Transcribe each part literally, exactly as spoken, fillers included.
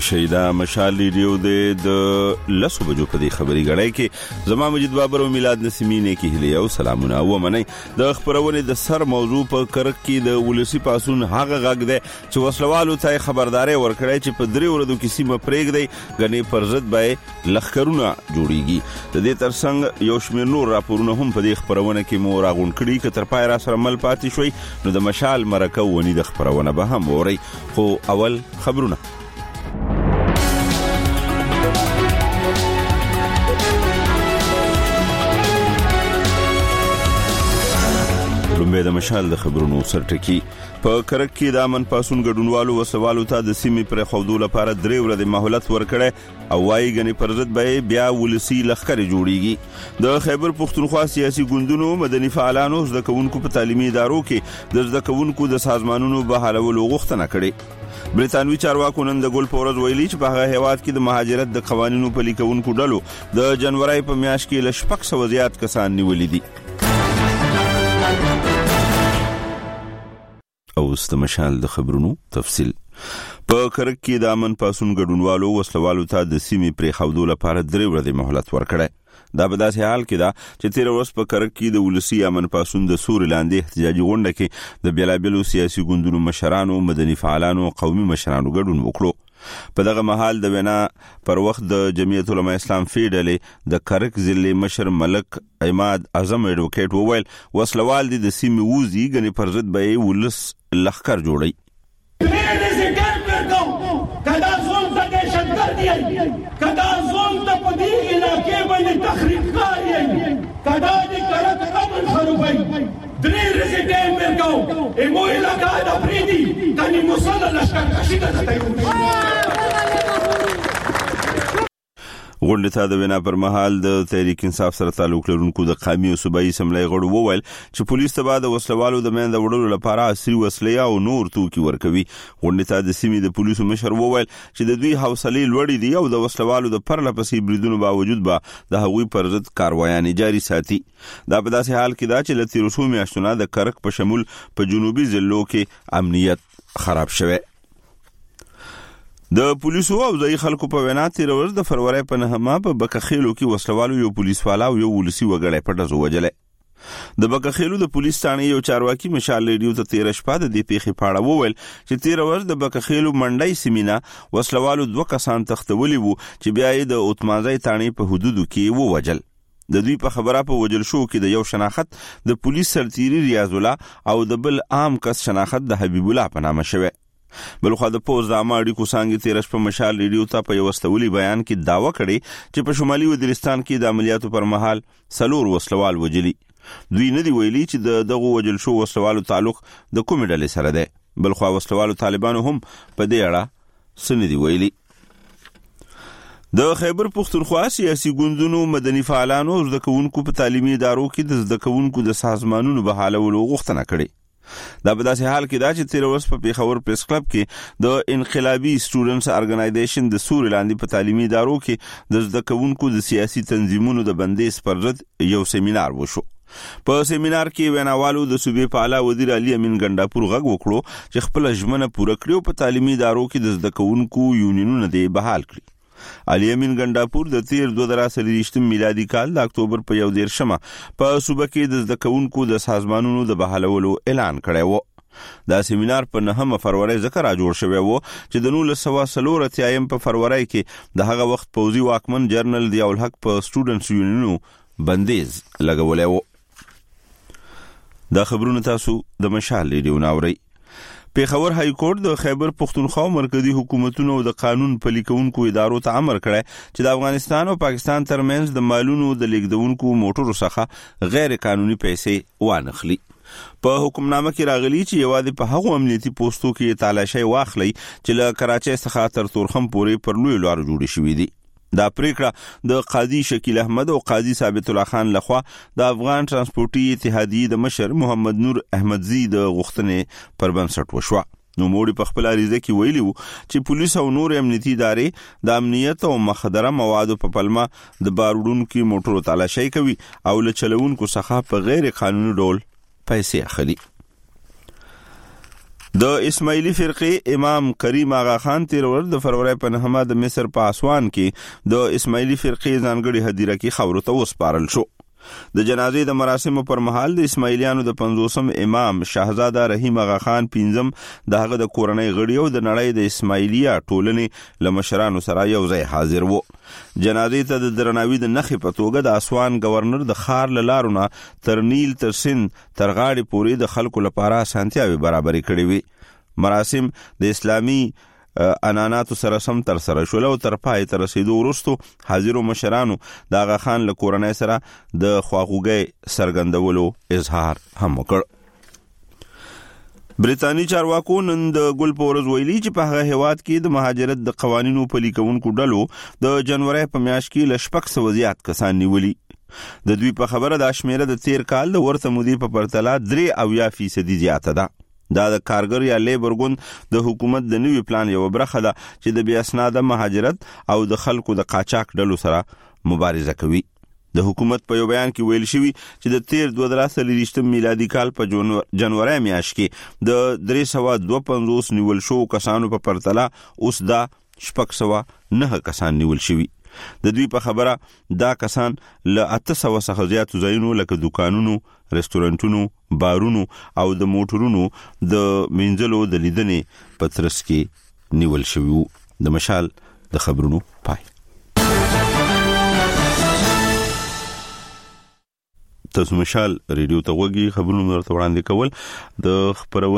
شیدا مشال ریډیو د لسو بجو په دې خبري غړای کې زما مجید بابر او میلاد نسیمینه کې هلي او سلامونه و منی د خبرونه د سر موضوع په کرک کې د ولسی پاسون هغه غږ ده چې وسلوالو ته خبرداري ورکړی چې په درې ورځو کې سیمه پرېږدي غني پرزد به لخرونه جوړیږي د دې ترڅنګ یو شمېر نور راپورونه هم په دې خبرونه کې مو راغون کړي چې تر پای را سره مل پاتې شوي نو د مشال مرکه ونی د خبرونه به هم ووري خو اول خبرونه لومبه د مشال د خبرونو سرټکی په کرک کې د امن پاسون ګډونوالو وسوالو ته د سیمې پر خوندو لپاره درې ورځې مهلت ورکړي او وايي غني پرزد به بیا ولسی لخر جوړیږي د خیبر پختونخوا سیاسي ګوندونو مدني فعالانو د کوونکو په تعلیمي ادارو کې د زده کوونکو د سازمانونو بحالولو غوښتنه کړې بریتانوي چارواکو نن د ګول پورز ویلي چې په هغه هیواد کې د مهاجرت د قوانینو په لیکونکو ډلو د جنوري په میاشت کې لشپک سو زیات کسان نیولې دي او استمشال د خبرونو تفصیل په کرک کې د امن پاسون ګډونوالو وسلوالو ته د سیمې پرې خودو لپاره درې ورځې مهلت ورکړي دا په داسې حال کې دا چې تیر ورځ په کرک کې د ولسی امن پاسون د سور لاندې احتجاجي غونډه کې د بیلابلو سیاسي ګوندونو مشرانو مدني فعالانو قومي مشرانو ګډون وکړو په دغه محل د وینا پر وخت د جمعیت العلماء اسلام فیډلې د کرک ضلع مشر ملک عماد اعظم ایڈوکیټ وویل وسلوال د سیمې ووزي غني پرزد به ولس لخر جوړي کدا زون ته دهشتګرد دی کدا زون ته په دې علاقې باندې تخریب کوي کدا دې کرک امن خرابوي درې ورځې ټیم ورکاو ایمو علاقه د فریدي کني مصلی لشکر کشي ته غونډه ته د وینا پر مهال د تحریک انصاف سره تعلق لرونکو د قومي او صوبایي سملای غړو وویل چې پولیس ته بعد وسلوالو د مند وړلو لپاره عصري وسلې او نور توکي ورکوي غونډه ته د سیمې د پولیسو مشر وویل چې د دوی حوصله لوړې دي او د وسلوالو د پرلپسې بریدونو باوجود به د هغوی پر ضد کاروایان جاري ساتي دا په داسې حال کې دا چې لتی رسومي میاشتونه د کرک په شمول په جنوبي ضلعو کې امنیت خراب شوه د پولیسو او ځای خلکو په وینا تیر ورځ د فروری په نهمه په بکخیلو کې وسلوالو یو پولیس والا او یو ولسی وګړی پټه وژلې د بکخیلو د پولیس ثانې یو چارواکي مشال ریډیو ته تیر شپه د دې پیښې په اړه وویل چې تیر ورځ د بکخیلو منډای سیمینا وسلوالو دوه کسان تختولي وو چې بیا یې د اوتمازای تانی په حدودو کې ووجل د دوی په خبره په وجل شو کې د یو شناخت د پولیس سرتیری ریاض الله او د بل عام کس شناخت د حبیب الله په نامه شوی بلخو د پوز د اماړي کو څنګه تیر شپه مشال ریډیو ته په یو استولي بیان کې داوا کړي چې په شمالي وزیرستان کې د عملیاتو پر مهال سلور وسلوال وجلي دوی نه دی ویلي چې د دغه وجل شو وسلوالو تعلق د کومې ډلې سره ده بلخو وسلوالو طالبانو هم په دې اړه سن دی ویلي د خیبر پختونخوا سیاسي ګوندونو مدني فعالانو زده کوونکو په تعلیمي ادارو کې د زده کوونکو د سازمانونو بحالولو غوښتنه کړې دا په داسې حال کې دا چې تیر ورځ په پیښور پریس کلب کې د انقلابي سټوډنټس ارګنایزیشن د سور لاندې په تعلیمي ادارو کې د زده کوونکو د سیاسي تنظیمونو د بندیز پر ضد یو سیمینار وشو په سیمینار کې ویناوالو د صوبې په اعلی وزیر علي امین ګنڈاپور غږ وکړو چې خپل ژمنه پوره کړو په تعلیمي ادارو کې د زده کوونکو یونینونه دی بحال کړي علي امین ګنڈاپور د تیر دوه زره څلوېښت میلادي کال د اکتوبر په یو دیرشمه په صوبه کې د زده کوونکو د سازمانونو د بحالولو اعلان کړی و دا سیمینار په نهمه فروری ځکه را جوړ شوی و چې د نولس سوه څلور اتیایم په فروری کې د هغه وخت پوځي واکمن جنرال ضیاء الحق په سټوډنټس یونینونو بندیز لګولی و دا خبرونه تاسو د مشال ریډیو ناورئ پیښور های کورټ د خیبر پختونخوا مرکزی حکومتونو د قانون پلي کوونکو ادارو ته امر کړی چې د افغانستان او پاکستان ترمنځ د مالونو د لیږدونکو موټرو څخه غیر قانوني پیسې وانخلي په حکمنامه کې راغلي چې یوازې په هغو امنیتي پوسټو کې تالاشي واخلي چې له کراچۍ څخه تر تورخم پورې پر لوی لارو جوړې شوې دي دا پریکړه د قاضي شکیل احمد او قاضي ثابت الله خان لخوا د افغان ترانسپورتي اتحادیې د مشر محمد نور احمدزي د غوښتنې پر بنسټ وشوه نو موړي په خپل اړیزه کې ویلي وو چې پولیس او نور امنیتي ادارې د امنیت او مخدره موادو په پلمه د باروډونکو موټرو تالاشي کوي او له چلوونکو څخه په غیر قانوني ډول پیسې اخلي د اسماعیلی فرقې امام کریم آغا خان تیر ورځ د فروری په نهمه د مصر په اسوان کې د اسماعیلی فرقې ځانګړي هدیره کې خاورو ته وسپارل شو. د جنازې د مراسمو پر مهال د اسماعیلیانو د پنځوسم امام شاهزاده رحیم آغا خان پنځم د هغه د کورنۍ غړي او د نړۍ د اسماعیلیا ټولنې له مشرانو سره یو ځای حاضر وو. جنازې ته د درناوي د نښې په توګه د اسوان گورنر د ښار له لارو نه تر نیل تر سیند تر غاړې پورې د خلکو لپاره اسانتیاوې برابرې کړې وي. مراسم د اسلامي اناناتو سره سم تر سره شول او تر پای ته رسیدو وروسته حاضرو مشرانو د آغا خان له کورنۍ سره د خواخوږۍ څرګندولو اظهار هم وکړ. بریتانی چارواکو نن د ګل په ورځ ویلي چې په هغه هیواد کې د مهاجرت د قوانینو پلي کوونکو ډلو د جنوري په میاشت کې له شپږ سوه زیات کسان نیولي. د دوی په خبره د شمیره د تیر کال د ورته مودې په پرتله درې اویا فیصدي زیاته ده. دا د کارګر یا لیبر ګوند د حکومت د نوي پلان یو برخه ده چې د بې اسناده مهاجرت او د خلکو د قاچاق ډلو سره مبارزه کوي. د حکومت په یو بیان کې ویل شوی چې د تیر دوه زره څلوېښتم میلادي کال په جنوري میاشت کې د درې سوه دوه پنځوس نیول شو کسانو په پرتله اوس دا شپږ سوه نه کسان نیول شوي. د دوی په خبره دا کسان له اته سوه څخه زیاتو ځایونو لکه دکانونو، رستورانتونو، بارونو او د موټرونو د مینځلو د لیدنې په ترڅ کې نیول شوي وو. د مشال د خبرونو پای. تاسو مشال ریډیو ته وګورئ، خبرونه درته وړاندې کول د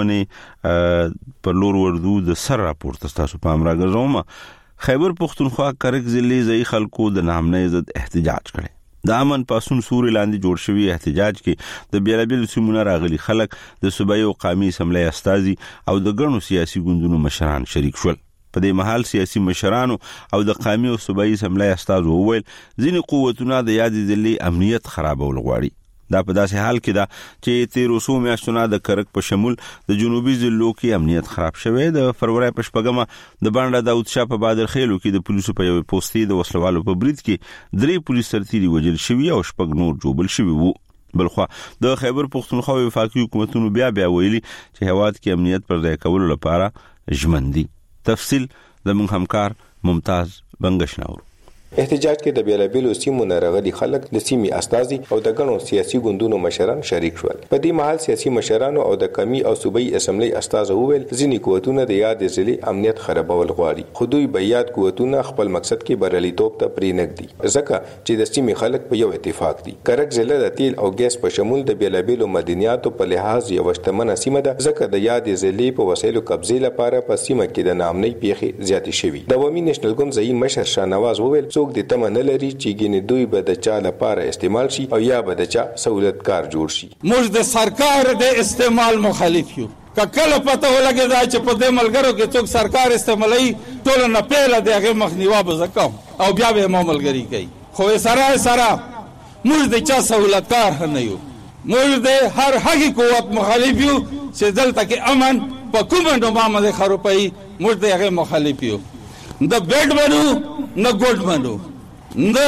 خبرونې پر لور وردو د سر راپورته تاسو په امر راغزوم. خیبر پختونخوا کرک ضلع ځای خلکو د نامنۍ ضد احتجاج کړي. د امن پاسون سوري لاندې جوړ شوی احتجاج کې د بیلابیل سیمونو راغلي خلک د صوبایي او قومي اسمبلی استازي او د ګڼو سیاسي ګوندونو مشران شریک شول. په دې مهال سیاسي مشرانو او د قومي او صوبایي اسمبلی استازو وویل ځینې قوتونه د یادې ضلع امنیت خرابول غواړي. دا په داسې حال کې ده چې تیر څو میاشتونه د کرک په شمول د جنوبي ضلعو کې امنیت خراب شوی. د فروری په شپږمه د بانډا داود شاه په بادر خیلو کې د پولیسو په یو پوسټي د وسلوالو په برید کې درې پولیس سرتیري وژل شوي او شپږ نور جوبل شوي وو. بلخوا د خیبر پختونخوا وفاقي حکومتونو بیا بیا ویلي چې هواد کې امنیت پر ځای کولو لپاره ژمن دي. تفصیل زموږ همکار ممتاز بنگشناور. احتجاج کې د بیلابیلو سیمو نه راغلي خلک د سیمې استازي او د ګڼو سیاسي ګوندونو مشران شریک شول. په دې مهال سیاسي مشرانو او د قومي او صوبایي اسمبلی استازو وویل ځینې قوتونه د یادې ضلع امنیت خرابول غواړي، خو دوی به یاد قوتونه خپل مقصد کې بریالیتوب ته پرېنږدي ځکه چې د سیمې خلک په یو اتفاق دي. کرک ضلع د تیل او ګیس په شمول د بیلابیلو مدنیاتو په لحاظ یو شتمنه سیمه ده ځکه د یادې ضلع په وسایلو قبضې لپاره په سیمه کې د نامنۍ پیښې زیاتې شوي. د عوامي نېشنل ګوند ځایي مشر شاهنواز وویل څوک د تمه نه لري چې ګینې دوی به د چا لپاره استعمال شي او یا به د چا سہولتکار جوړ شي. موږ د سرکار د استعمال مخالف یو. که کله پته ولګي دا چې په دې ملګرو کې څوک سرکار استعمالوي ټول نه پیله د هغې مخنیوا به زه کوم او بیا به یې ما ملګري کوي. خو سره سره موږ د چا سہولتکار نه یو. موږ د هر هغې قوت مخالف یو چې دلته کې امن په کومه ډوبه باندې خرابوي. موږ د هغې مخالف یو. د بیډ منو نه ګوډ منو، نه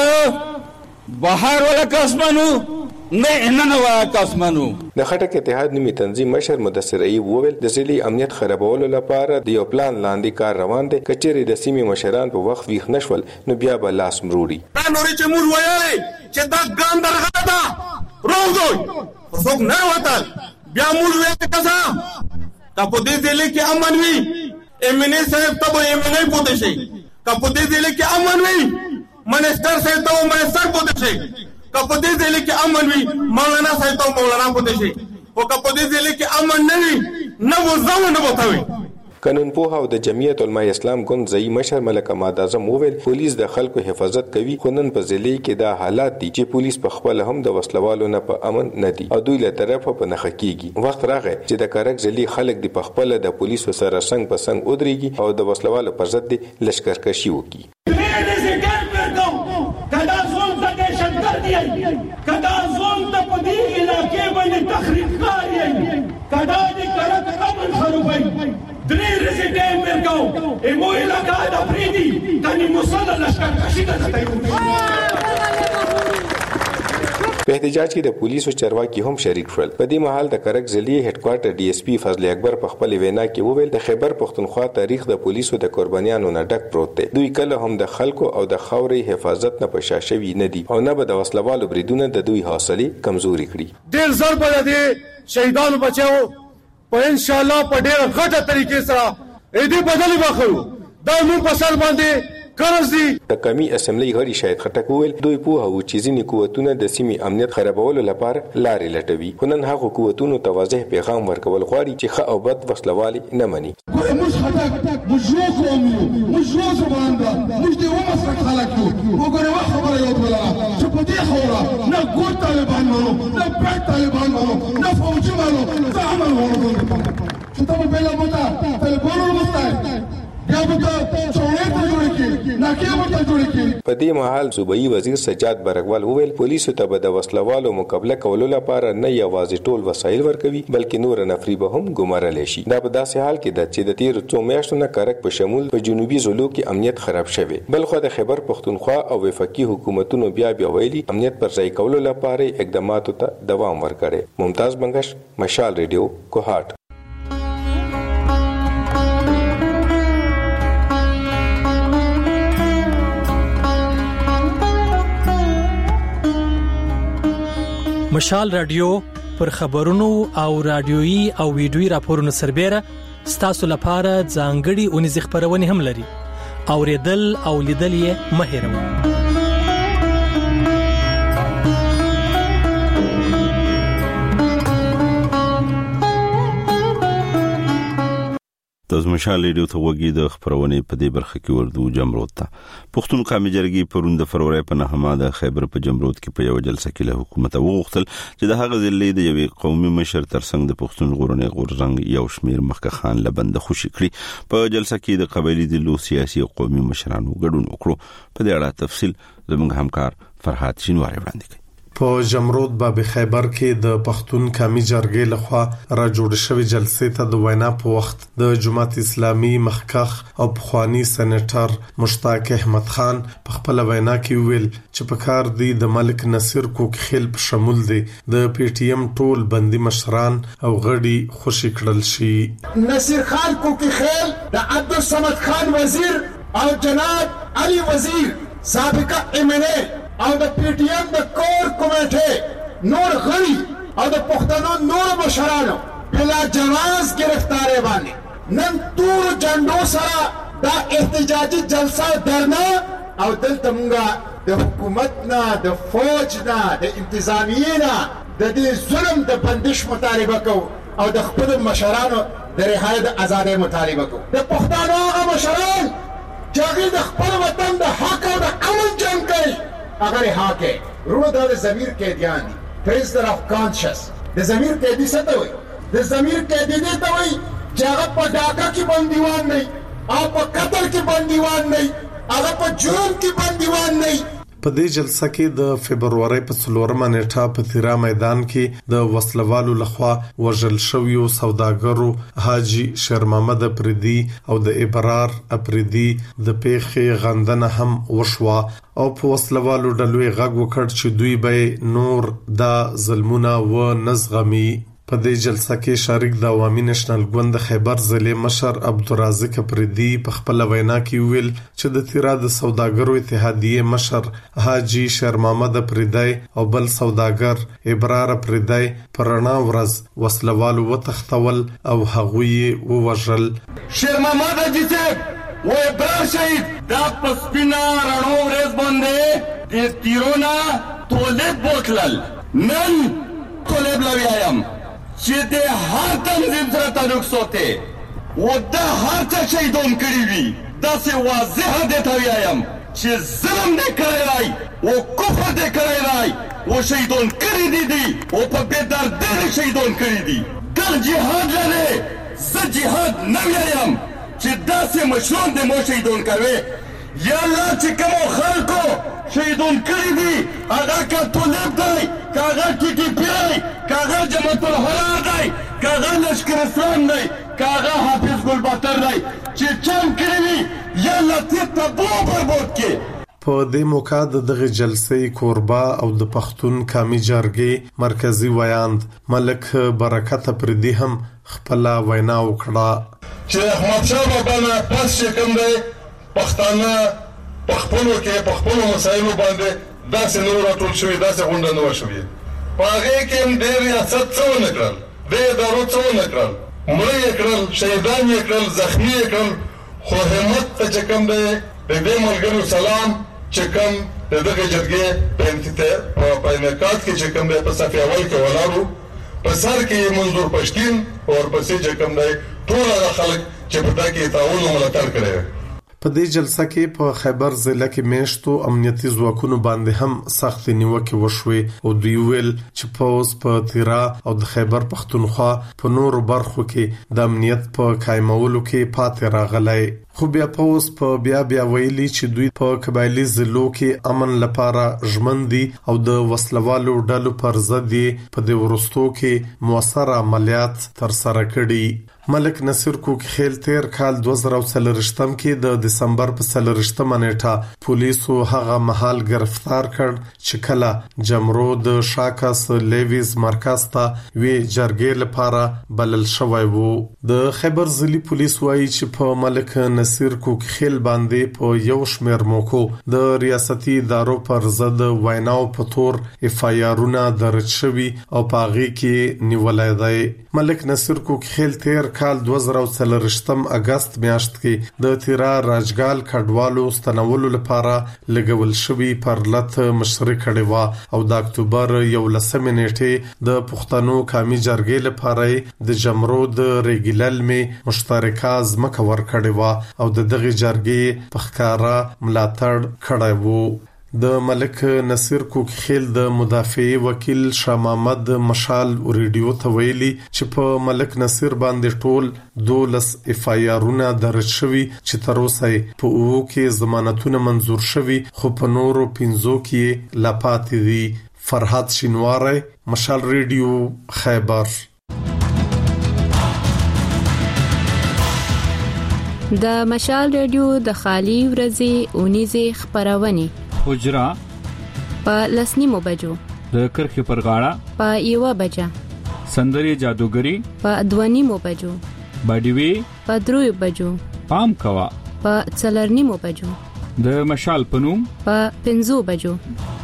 بهار ولا کس منو، نه اننه ولا کس منو. د خټک اتحاد نیمه تنظیم مشر مدثر ایوب وویل د ضلع امنیت خرابولو لپاره د یو پلان لاندې کار روان دی. کچېرې د سیمې مشران په وخت ویښ نشول نو بیا به لاس مروړي. دا نورې چې موږ ویلې چې دا ګام درغه ده روغ دوی څوک نه وتل بیا موږ ویل کسا که په دې ضلع کې امن وي ایمنې صاحب ته به ایمنې پوته شي، که په دې ضلع کې امن وي منسٹر صاحب ته منسٹر پوته شي، که په دې ضلع کې امن وي مولانا صاحب ته مولانا پوته شي، او که په دې ضلع کې امن نه وي نه به زه نه به ته وي. قانون پوه او د جمعیت علماء اسلام ګوند ځایي مشر ملک احمد اعظم وویل پولیس د خلکو حفاظت کوي، خو نن په ضلع کې دا حالات دي چې پولیس په خپل هم د وسلوالو نه په امن نه دي او دوی له طرفه په نښه کیږي. وخت راغی چې د کرک ضلع خلک د په خپل د پولیسو سره څنګ په څنګ ودرېږي او د وسلوالو پر ضد لشکرکشي وکړي. کدا زون ته دهشتګرد یې، کدا زون ته په دې علاقې باندې تخریبکار یې، کدا د کرک امن خرابوي. درې ورځې ټایم ورکوو ایمو علاقه د پرېږدي کني مسله لشکرکشي ته ځي. په احتجاج کې د پولیسو چارواکي هم شریک شول. په دې مهال د کرک ضلعي هډ کوارټر ډي اس پي فضل اکبر په خپل وینا کې وویل د خیبر پښتونخوا تاریخ د پولیسو د قربانیانو نه ډک پروت دی. دوی کله هم د خلکو او د خاورې حفاظت نه پشاشوي نه دي او نه به د وسلوالو بریدونه د دوی حوصله کمزوري کړي. ډېر زر به د شهیدانو بچو په ان شاء الله په ډېر غټه طریقې سره دې بدلی واخلو. دا موږ په سر باندې قرض دي. د قومي اسمبلی غړي شاهد خټک وویل دوی په هغه چې ځینې قوتونه د سیمې امنیت خرابولو لپاره لارې لټوي. خنن هغه قوتونو ته واضح پیغام ورکول غواړي چې ښه او بد وسلوالي نه مني. موږ خټک موږ یو قوم یو موږ یو زبان ده موږ د یو مسلک خلک یو. وګوره وا خبره یو بله چې په دې خوره نه ګور طالبان مانو نه پټ طالبان مانو نه فوجي مانو څه عمل ورغول چې ته په بلا موته تلګورو مستای په دې مهال صوبایي وزیر سجاد برګوال وویل پولیسو ته به د وسلوالو مقابله کولو لپاره نه یوازې ټول وسایل ورکوي بلکې نور نفري به هم ګمارل شي. دا په داسې حال کې ده چې د تیر څو میاشتو نه کرک په شمول په جنوبي ضلعو کې امنیت خراب شوی. بلخو د خیبر پښتونخوا او وفاقي حکومتونو بیا بیا ویلي امنیت پر ځای کولو لپاره اقداماتو ته دوام ورکړي. ممتاز بنگش، مشال ریډیو، کوهاټ. مشال رادیو پر خبرونو او رادیويي او ویډیويي راپورونو سربېره ستاسو لپاره ځانګړي اونیز خبرونه هم لري. اوریدل او لیدل یې مه هېروئ. د مشال ریډیو ته وګورئ. د خبرونه په دې برخه کې وردو جمرود ته پښتون قومي جرګې پروند د فروری په نهمه د خیبر په جمرود کې په یو جلسه کې له حکومت وغوښتل چې د هغه ضلع د یوې قومي مشر ترڅنګ د پښتون غورنۍ غورزنګ یو شمیر مخکې خان لبند خوشي کړی. په جلسه کې د قبایلی د سیاسي او قومي مشرانو ګډون وکړو. په دې اړه تفصیل زموږ همکار فرحات شینواری وړاندې کوي. په جمرود باب خیبر کې د پښتون قومي جرګې لخوا را جوړ شوې جلسې ته د وینا په وخت د جماعت اسلامي مخکخ او پخوانی سېنیټر مشتاق احمد خان په خپل وینا کې ویل چې په کار دی د ملک نصیر کوکخیل په شمول دی د پی ټی ایم ټول بندي مشران او غړي خوشی کړل شي. نصیر خان کوکخیل د عبدالصمد خان وزیر او جناب علي وزیر سابقه ایمنه او د پی ټی ایم د کور کمیټه نور غړي او د پښتنو نور مشرانو بلا جواز گرفتاری باندې نن تور جنډو سره دا احتجاجي جلسه درنه او دلته موږ د حکومت نه د فوج نه د انتظامیه نه د دې ظلم د بندش مطالبه کوو او د خپل مشرانو د رهایی د ازادۍ مطالبه کوو. د پښتنو هغه مشران چې هغه د خپل وطن د حق او د امن جنګ کوي اگر ها کې روح د ضمیر قیدیان دي. پریزنر اف کانشس د ضمیر قیدی څه ته وایي؟ د ضمیر قیدی دې ته وایي چې هغه په ډاکا کې بندیوان نه او په قتل کې بندیوان نه هغه په جرم کې بندیوان نه. په دې جلسه کې د فبرवरी په څلورمه نیټه په تیرا میدان کې د وسلوالو لخوا وژل شویو سوداګرو حاجی شیر محمد افریدي او د ابرار افریدي د پیښې غندنه هم وشوه او په وسلوالو ډلوي غږ وکړ چې دوی به نور د ظلمونه و نزغمي. په دې جلسه کې شریک د عوامي نېشنل ګوند خیبر ضلع مشر عبدالرازق افریدي په خپل وینا کې ویل چې د تیرا د سوداګرو اتحادیه مشر حاجی شیر محمد افریدي او بل سوداګر ابرار افریدي پرانا ورځ وسلوالو وتختول او هغوی ووژل. شیر محمد اجیته و ابرار شهید دا پسپینا رڼو ورځ باندې د تیرونا تولید بوتلل نن تولید لویایم چې د هر تنظیم سره تعلق ساتي و د هر څه شهیدون کړي وي. داسې واضح دی ته وایم چې ظلم دې کړی دی او کفر دې کړی دی او شهیدون کړي دي دي او په بې دردۍ شهیدون کړي دي. ګل جهاد لري زه جهاد نه وایم چې داسې مشران دې مو شهیدون کوي. یا الله چې کومو خلکو شهیدون کړي دي هغه که طالب دی که هغه ټي ټي پي دی که هغه جماعت الحرار دی که هغه لشکر اسلام دی که هغه حافظ ګل باتر دی چې چم کړي وي یا الله تیب ته بو بربود کړي. په دې موقع د دغه جلسې کوربه او د پښتون قومي جرګې مرکزی ویاند ملک برکت پردي هم خپل وینا وکړه چې احمد شاه بابا نه پس چې کوم دی پښتانه په خپلو کې په خپلو مسایلو باندې داسې نور راټول شوي داسې غونډه نه وه شوې په هغې کې هم ډېر ریاست څه ونه کړل ډېر ادارو څه ونه کړل مړه یې کړل شهیدان یې کړل زخمي یې کړل خو همت ته چې کوم دی د دې ملګرو سلام چې کوم د دغه جرګې په انعقاد کې چې کوم دی په صف اول کې ولاړو په سر کې منظور پښتين او ورپسې چې کوم دی ټول هغه خلک چې په دغه کې تعاون او ملاتړ کړی په دې جلسه کې په خیبر ضلع کې میشتو امنیتي ځواکونو باندې هم سخت نیوکه وشوې او دوی ویل چې پوز په تیرا او د خیبر پختونخوا په نورو برخو کې د امنیت په قائمولو کې پاتې راغلی خو بیا پوز په بیا بیا ویلي چې دوی په قبایلی ضلعو کې امن لپاره ژمن دي او د وسلوالو ډلو پر ضد په دې ورستو کې موثر عملیات تر سره کړي ملک نصیر کوکخیل تیر کال دوه زره څلورشتم کې د دسمبر په څلورشتمه نیټه پولیسو هغه مهال گرفتار کړ چې کله جمرو د شاکس لیویز مرکز ته وی جرګې لپاره بلل شوی وو د خیبر ضلعي پولیس وایي چې په ملک نصیر کوکخیل باندې په یو شمېر موکو د ریاستي ادارو پر ضد ویناو په تور اف آی آرونه درج شوي او په هغې کې نیولای دی ملک نصیر کوکخیل تیر کال دوه زره څلورشتم اگست میاشت کې د تیرا راجګال کډوالو ستنولو لپاره لګول شوی پر لټ مشري کړي و او د اکتوبر یو لسمه نیټه د پښتنو قومي جرګې لپاره د جمرو د ریګلل می مشترکه ځمکه ور کړي و او د دغه جرګې په ښکارا ملاتړ کړی وو د ملک نصیر کوکخیل د مدافع وکیل شاه محمد مشال ریډیو ته ویلي چې په ملک نصیر باندې ټول دولس اف آی آرونه درج شوي چې تر اوسه په اوو کې ضمانتونه منظور شوي خو په نورو پنځو کې لا پاتې دي فرحات شینواری مشال ریډیو خیبر د مشال ریډیو د خالی ورځې اونیزه خبرونه حجرا په لسنیمو بجو د کرخي پر غاړه په یوه بجه سندري جادوګری په دوانیمو بجو باډیوي په دروي بجو پام کوا په څلرنیمو بجو د مشال پنوم په پنځو بجو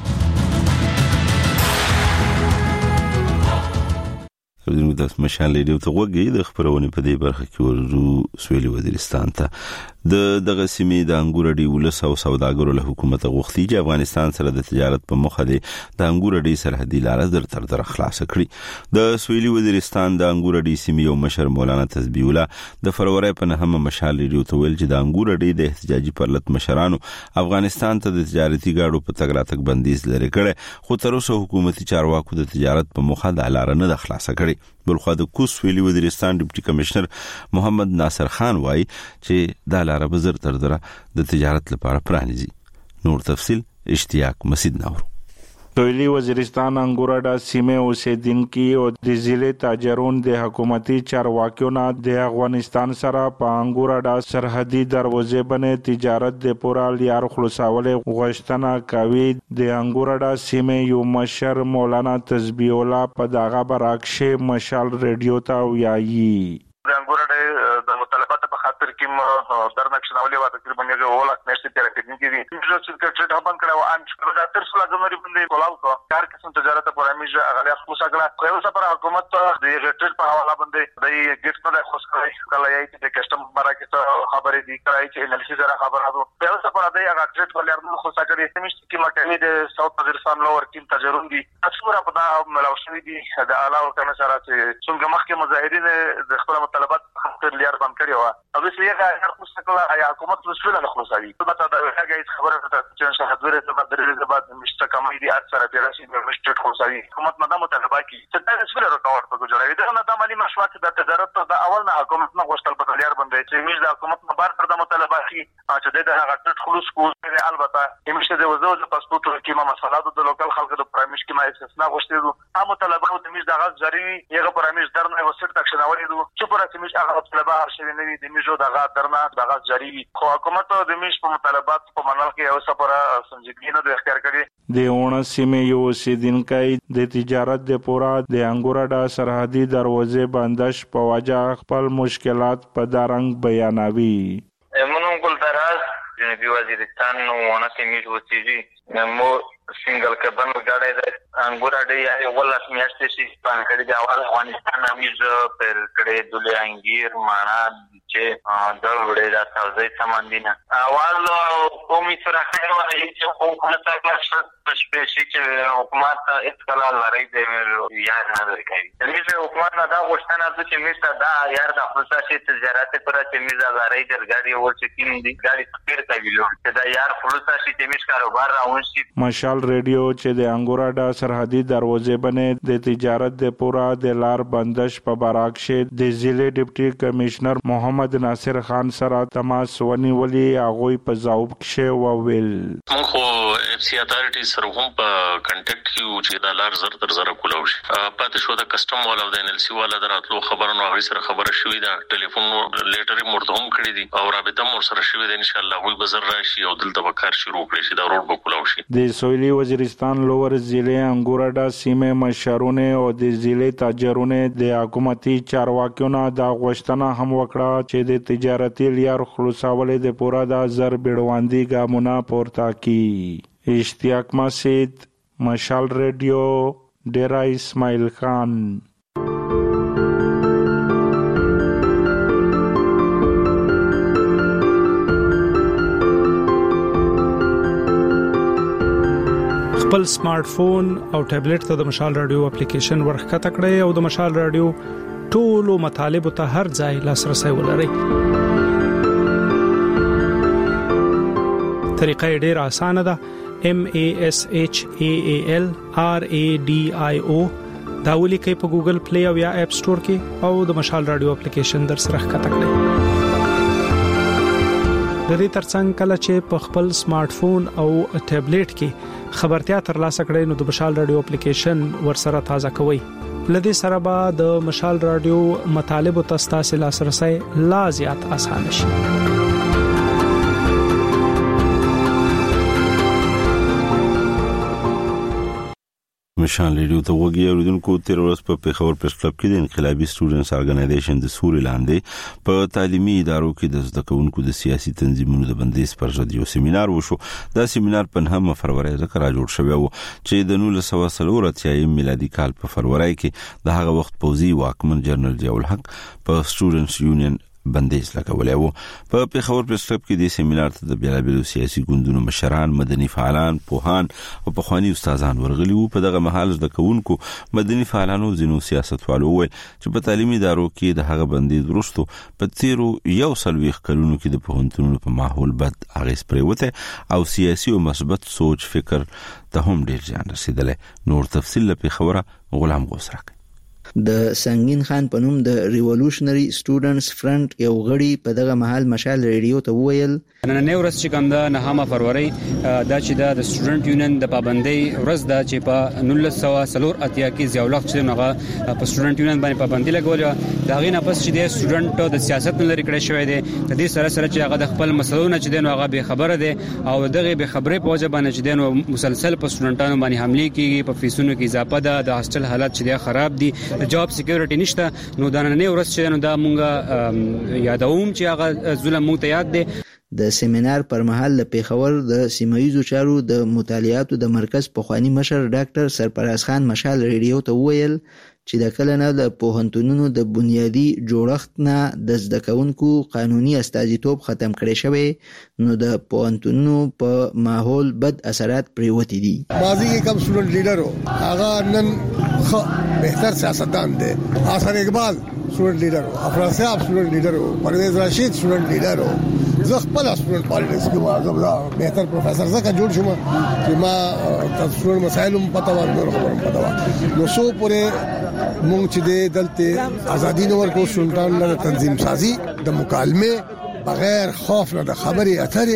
د مشال ریډیو ته وګورئ د خبرونه په دې برخه کې ورزو سویلي وزیرستان ته د دغه سیمې د انګور ډي ولس او سوداګرو له حکومت غوښتي چې افغانستان سره د تجارت په مخه دي د انګور ډي سرحدي لار در تر در خلاص کړي د سویلي وزیرستان د انګور ډي سیمې او مشر مولانا تسبیح الله د فروری په نهمه مشال ریډیو ته ویل چې د انګور ډي د احتجاجي پرلط مشرانو افغانستان ته د تجارتي گاډو په تګ راتګ بندیز لري کړي خو تر اوسه حکومتي چارواکو د تجارت په مخه د لار نه خلاص کړي بلخو د کوس ویلي وزیرستان ډیپټي کمشنر محمد ناصر خان وایي چې د لار بزر تر دره د تجارت لپاره پرانیزي نور تفصیل اشتیاق مسجد نور سویلي وزیرستان انګورډا سیمه اوسیدونکو او د ضلع تاجرون د حکومتي چارواکیو نه د افغانستان سره په انګورډا سرحدي دروازې باندې تجارت د پورا لیار خلاصول غوښتنه کوي د انګورډا سیمه یو مشر مولانا تسبیح الله په دغه برعکس مشال ریډیو ته ویایي د انګورډا د مطالبات په خاطر کې درنښناولې و تقریبا یو ولک نشته تر کې دي چې سرکټ هبن کړو ان چې تر څو لګمري باندې کولاو کو کار قسم تجارت پر امیجه غلیا خصوصا کړه یو سفر حکومت د ریټریټ په حواله باندې د ګټ نه خوش کړی کله یې چې کسٹم مراکز خبرې دي کړای چې انالیسز را خبره ده یو سفر د هغه ټریټ ولر خصوصا کړی سمشت کې مکه د ساوث وزیرستان لور کې تجربه دي اصله په دا ملاوشوي دي د علاوه کنه سره چې څنګه مخکې مظاهرین د خپل مطالبات خاطر لیار باندې کړی و او د سیاګه هر خصوصا کله یا حکومت مسؤل نه خلاصوي البته دا هغه خبره ده چې شهادت ته بدرې د بعد مشته کمې دي اثر په راشي د مشته خلاصوي حکومت مدام مطالبه کوي چې دا مسؤل راکاوټ په جوړوي دا نه د مالی مشروعات د تجارت د اول نه حکومت نه غوښتل په لیار باندې چې موږ د حکومت نه بار پر د مطالبه کوي چې د هغه ټټ خلوص کوو البته مشته د وزو د پاسپورت کې ما مسالات د لوکل خلکو د پرایمش کې ما استثناء غوښتل هم مطالبه د موږ د غاز جری یغه پرایمش درنه وسټ تکشناوري دو چې پر اساس موږ هغه طلبه هر شي نه وي د موږ دغه درنه دغه جاری وي خو حکومت د موږ په مطالبات په منل کې یو سپاره سنجیدګي نه اختیار کړي د اونہ سیمه یو اوسیدونکو د تجارت د پورا د انګوراډا سرحدي دروازې بندش په وجه خپل مشکلات په دارنګ بیانوي. منم ګل دراز جنوبي وزیرستان نو اونہ سیمه اوسیږي مو سنگل کبن غاړې د انګوراډي یا ولس میاشتې شي پان کړي د اول افغانستان امیز پر کړي دله انګیر مانا چې د وړې د تاسو سمندینه اول قومي سره خو چې حکومت تاسو سپیشي چې حکومت اسکلال لري د یار نه کوي د دې حکومت نه دا غوښتنه ده چې میسته دا یار د خصوصي تجارت پر چې میزه لري د ګاډي ورچ کین دي ګاډي سپیر کوي چې دا یار خصوصي چې میش کاروبار راونشي. مشال ریډیو چې د انګوراډا سرحدي دروازې باندې د تجارت د پورا د لار بندش په باراکشه د ضلع ډیپټي کمشنر محمد ناصر خان سره تماس ونیولي هغه په ځواب کې وویل موږ خو اف سی اتارټي سره هم په کانټیکټ کې چې د لار زر تر زر کولاو شي پاتې شو د کسٹم والا او د ان ال سی والا دراتلو خبرونو هغه سره خبره شوې ده ټلیفون لیټر مرته هم کړی دي او رابطه مور سره شوې ده ان شاء الله وي بزر راشي او دلته به کار شروع کړي شي دا روډ به کولاو شي. د سویلي وزیرستان لوور ضلع انګوراډا سیمه مشرونه او د ضلع تاجرونه د حکومتي چارواکیونو د غوښتنه هم وکړه چې د تجارتي لار خلاصول د پورا د زر بیړواندي ګامونه پورته کی. اشتیاق مسجد مشال ریډیو ډیرا اسماعیل خان. خپل سمارټ فون او ټابلیټ ته د مشال رادیو اپلیکیشن ورخکته کړئ او د مشال رادیو ټولو مطالبه ته هر ځای لاسرسي ولرئ. طریقه ډیره اسانه ده. M A S H A A L R A D I O دا ولیکئ په ګوګل پلی او یا اپ سٹور کې او د مشال رادیو اپلیکیشن در سره ښکته کړئ. د دې ترڅنګ کله چې په خپل سمارټ فون او ټابلیټ کې خبرتیا ترلاسه کړئ نو د مشال رادیو اپلیکیشن ورسره تازه کوئ. لدې سره به د مشال رادیو مطالب او تاسو لاسرسي لا زیات اسانه شي. مشال ریډیو ته وګورئ اوریدونکو تیر ورځ په پیښور پریس کلب کې د انقلابي سټوډنټس ارګنایزیشن د سوري لاندې په تعلیمي ادارو کې د زده کوونکو د سیاسي تنظیمونو د بندیز پر ضد یو سیمینار وشو. دا سیمینار په نهم فروری ذکر را جوړ شوی و چې د نولس سوه څلور اتیا میلادي کال په فروری کې د هغه وخت پوځي واکمن جنرال ضیاء الحق په سټوډنټس یونین بندیز لګولای وو. په پیښور پریس کلب کې د سیمینار ته د بیلابیلو سیاسي ګوندونو مشران، مدني فعالان، پوهان او پخوانی استادان ورغلي وو. په دغه مهال د کوونکو مدني فعالانو زینو سیاستوالو وویل چې په تعلیمي ادارو کې د هغه بندیز وروسته په تیرو یو سلويخ کلونو کې د پوهنتونونو په ماحول بد اغیز پرېوته او سیاسي او مثبت سوچ فکر ته هم ډیر ځان رسیدلی. نور تفصیل په خبره غلام غوسرک. د سنگین خان په نوم د ریولوشنری سټوډنټس فرنٹ یو غړي په دغه محل مشال ریډیو ته وویل نن نه ورځ چې کوم د نهمه فروری دا چې د سټوډنټ یونین د پابندۍ ورځ دا چې په نولس سوه څلور اتیا کې ضیاء الحق چې نوغه په سټوډنټ یونین باندې پابندۍ لګولې دا غي نه پس چې د سټوډنټ د سیاست لري کړی شوی دی د دې سره سره چې هغه د خپل مسلو نه چې د نوغه به خبره ده او دغه به خبرې په وجه باندې چې د نو مسلسل په سټوډنټانو باندې حمله کیږي په فیسونو کې اضافه ده د هاستل حالات چې د خراب دي جاب سکیورټی نشته نو دا نه ورځ چې نو دا مونږه یادوم چې هغه ظلم مونږ ته یاد دی. د سیمینار پر مهال د پیښور د سیمایي چارو د مطالعاتو د مرکز پخوانی مشر ډاکټر سرپرست خان مشال ریډیو ته وویل چې د کله نه د پوهنتونونو د بنیادی جوړښت نه د زده کوونکو قانوني استازیتوب ختم کړي شوی نو د پوهنتونونو په ماحول بد اثرات پریوتی دي. ماضی کې کم سټوډنټ لیډر هو هغه نن خو بهتر سیاستدان دی. حسن اقبال سټوډنټ لیډر هو، افراز صاحب سټوډنټ لیډر هو، پرویز رشید سټوډنټ لیډر هو. زه خپل سټوډنټ پالیټکس کې واغم دا بهتر پروفیسور زکه جوړ شوم چې ما تاسو مسایلو پته ورکړم خبرم پته و نو سو پورې مونږ چې دلته ازادي نور کو سلطان له تنظیم سازي د مکالمه بغیر خوف نه د خبرې اترې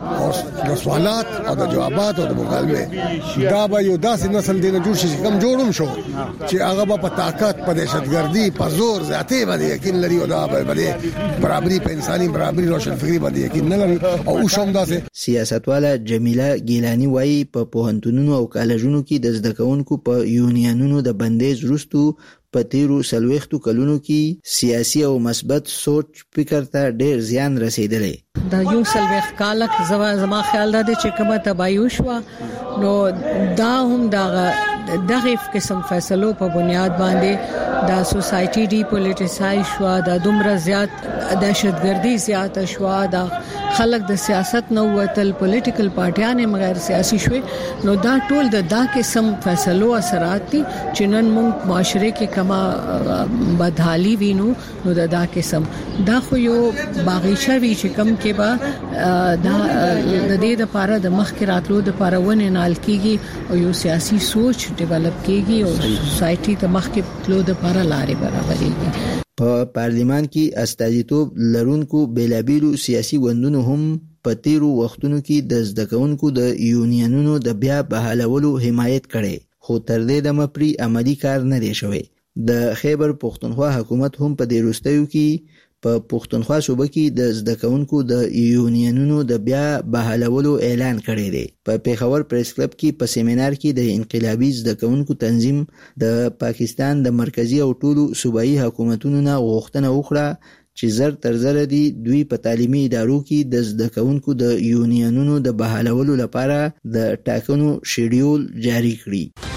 او د سوالات او د جوابات او د مکالمه دا به یو داسې نسل دی نه جوړ شي کم جوړم شو چې هغه په طاقت په دهشتګردي په زور ذاتي باندې یقین لري او دا باندې برابرۍ په انساني برابرۍ روشن فکری باندې یقین نه لري او شوم داسې. سیاستواله جمیله ګیلانی وایي په پوهنتونونو او کالجونو کې د زده کوونکو په یونیانونو د بندیز وروسته په تیرو څلوېښتو کلونو کې سیاسي او مثبت سوچ فکر ته ډېر زیان رسیدلی. دا یو څلوېښت کاله زما خیال ده چې کومه تباهي وشوه نو دا هم دغه دغه قسم فیصلو په بنیاد باندې دا سوسایټي ډي پولیټیسای شو، دا دومره زیات دهشتګردي زیات شو، دا خلک د سیاست نو وتل پولیټیکل پارټیانې مغیر سیاسي شوي نو دا ټول د دا قسم فیصلو اثرات دي چې نن موږ معاشره کې کما بدحالي وینو نو دا دا قسم دا خو یو باغچه وی چې کم کې با دا د دې لپاره د مخ کې راتلو د لپاره ونه نال کیږي او یو سیاسي سوچ ډیولپ کیږي او سوسایټي ته مخ کې تلو د لپاره لارې برابرېږي. په پارلیمان کې استازیتوب لرونکو بیلابیلو سیاسي ګوندونو هم په تیرو وختونو کې د زده کوونکو د یونیانونو د بیا بحالولو حمایت کړي خو تر دې دمه پرې عملی کار نه دی شوی. د خیبر پښتونخوا حکومت هم په دې وروستیو کې په پښتونخوا صوبه کې د زده کوونکو د یونیانونو د بیا بحالولو اعلان کړی دی. په پیښور پریس کلب کې په سیمینار کې د انقلابي زده کوونکو تنظیم د پاکستان د مرکزی او ټولو صوبایي حکومتونو نه غوښتنه وکړه چې زر تر زر دي دوی په تعلیمي ادارو کې د زده کوونکو د یونیانونو د بحالولو لپاره د ټاکنو شیډیول جاری کړي.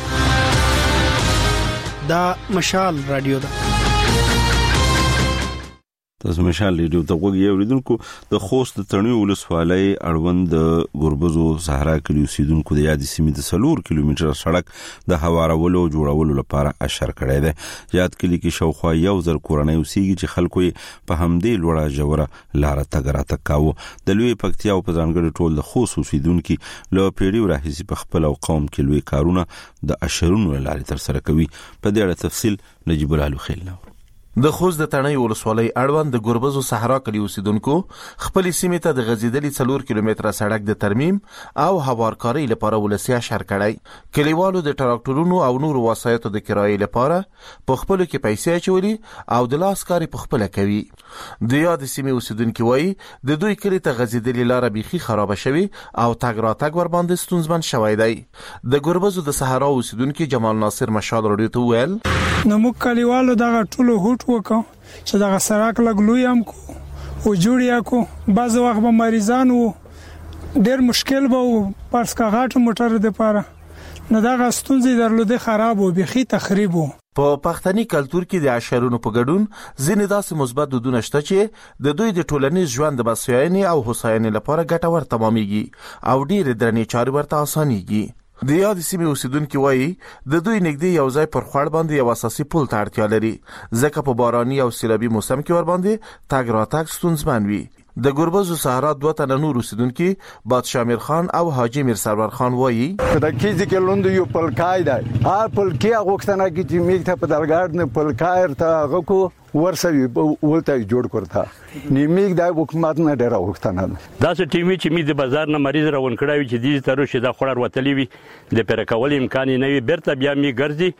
دا مشال رادیو ده. تاسو مشال ریډیو ته وګورئ اوریدونکو د خوست د تڼیو ولسوالۍ اړوند د ګوربزو صحرا کلیو سیدونکو د یاد سیمې د سلور کیلومتره سړک د هوارولو جوړولو لپاره اشر کړی دی. یاد کلی کې شاوخوا یو زر کورنۍ اوسېږي چې خلکو یې په همدې لوړه جوړه لار تګ راتګ کاوه. د لوی پکتیا او په ځانګړي ټول د خوست اوسیدونکو له پیړیو راهیسې په خپل او قوم کې لوی کارونه د اشرونو لارې تر سره کوي. په دې اړه تفصیل نجیب الله خیل. د خوست د تڼۍ ولسوالۍ اړوند د ګوربزو صحرا کلیو اوسیدونکو خپل سیمې ته د غځیدلي څلور کیلومتره سړک د ترمیم او هوارکاري لپاره ولسی اشر کړی. کلیوالو د ټراکټورونو او نورو وسایطو د کرایې لپاره په خپل کې پیسې اچولي او د لاس کاري په خپل کوي. د یاد سیمې اوسیدونکو وایي د دوی کلی ته غځیدلي لار بيخي خراب شوی او تګ راتګ ور باندې ستونزمن شوی دی. د ګوربزو د صحرا اوسیدونکو جمال ناصر مشال رادیو ته ویل نو موږ کلیوالو دغه ټولو هوټ وکړو چې دغه سړک لګلوي هم کو او جوړیا کو بعض وخت به مریضان وو ډېر مشکل به وو پرس کا غاټ موټر د پاره نه دغه ستونزې درلوده خراب وو بيخي تخریب وو. په پښتني کلچر کې د اشرونو په ګډون ځینې داسې مثبت دودونه شته چې د دوی د ټولنیز ژوند د بسیاینې او هوساینې لپاره ګټور تمامېږي او ډېر درنې چارې ورته اسانيږي. د یاد سیمې اوسیدونکو وایي د دوی نږدې یو ځای پر خوړ باندې یو اساسي پل ته اړتیا لري ځکه په باراني او سیلابي موسم کې ور باندې تګ راتګ ستونزمن وي. د ګوربزو صحرا دوه تنه نور اوسیدونکو بادشاه امیر خان او حاجی میر سرور خان وایي د کیږي کې لوند یو پلکای دی هر پلکی غوښتنه کې چې میګ ته په درګارد نه پلکای ته غوکو ورسوي ولته جوړ کړتا نیمګ د حکومت نه ډېر غوښتنه دا چې ټیمي چې می د بازار نه مریض راون کړاوي چې دې تر شي د خړر وتلی وي د پرکول امکان نه وي برته بیا می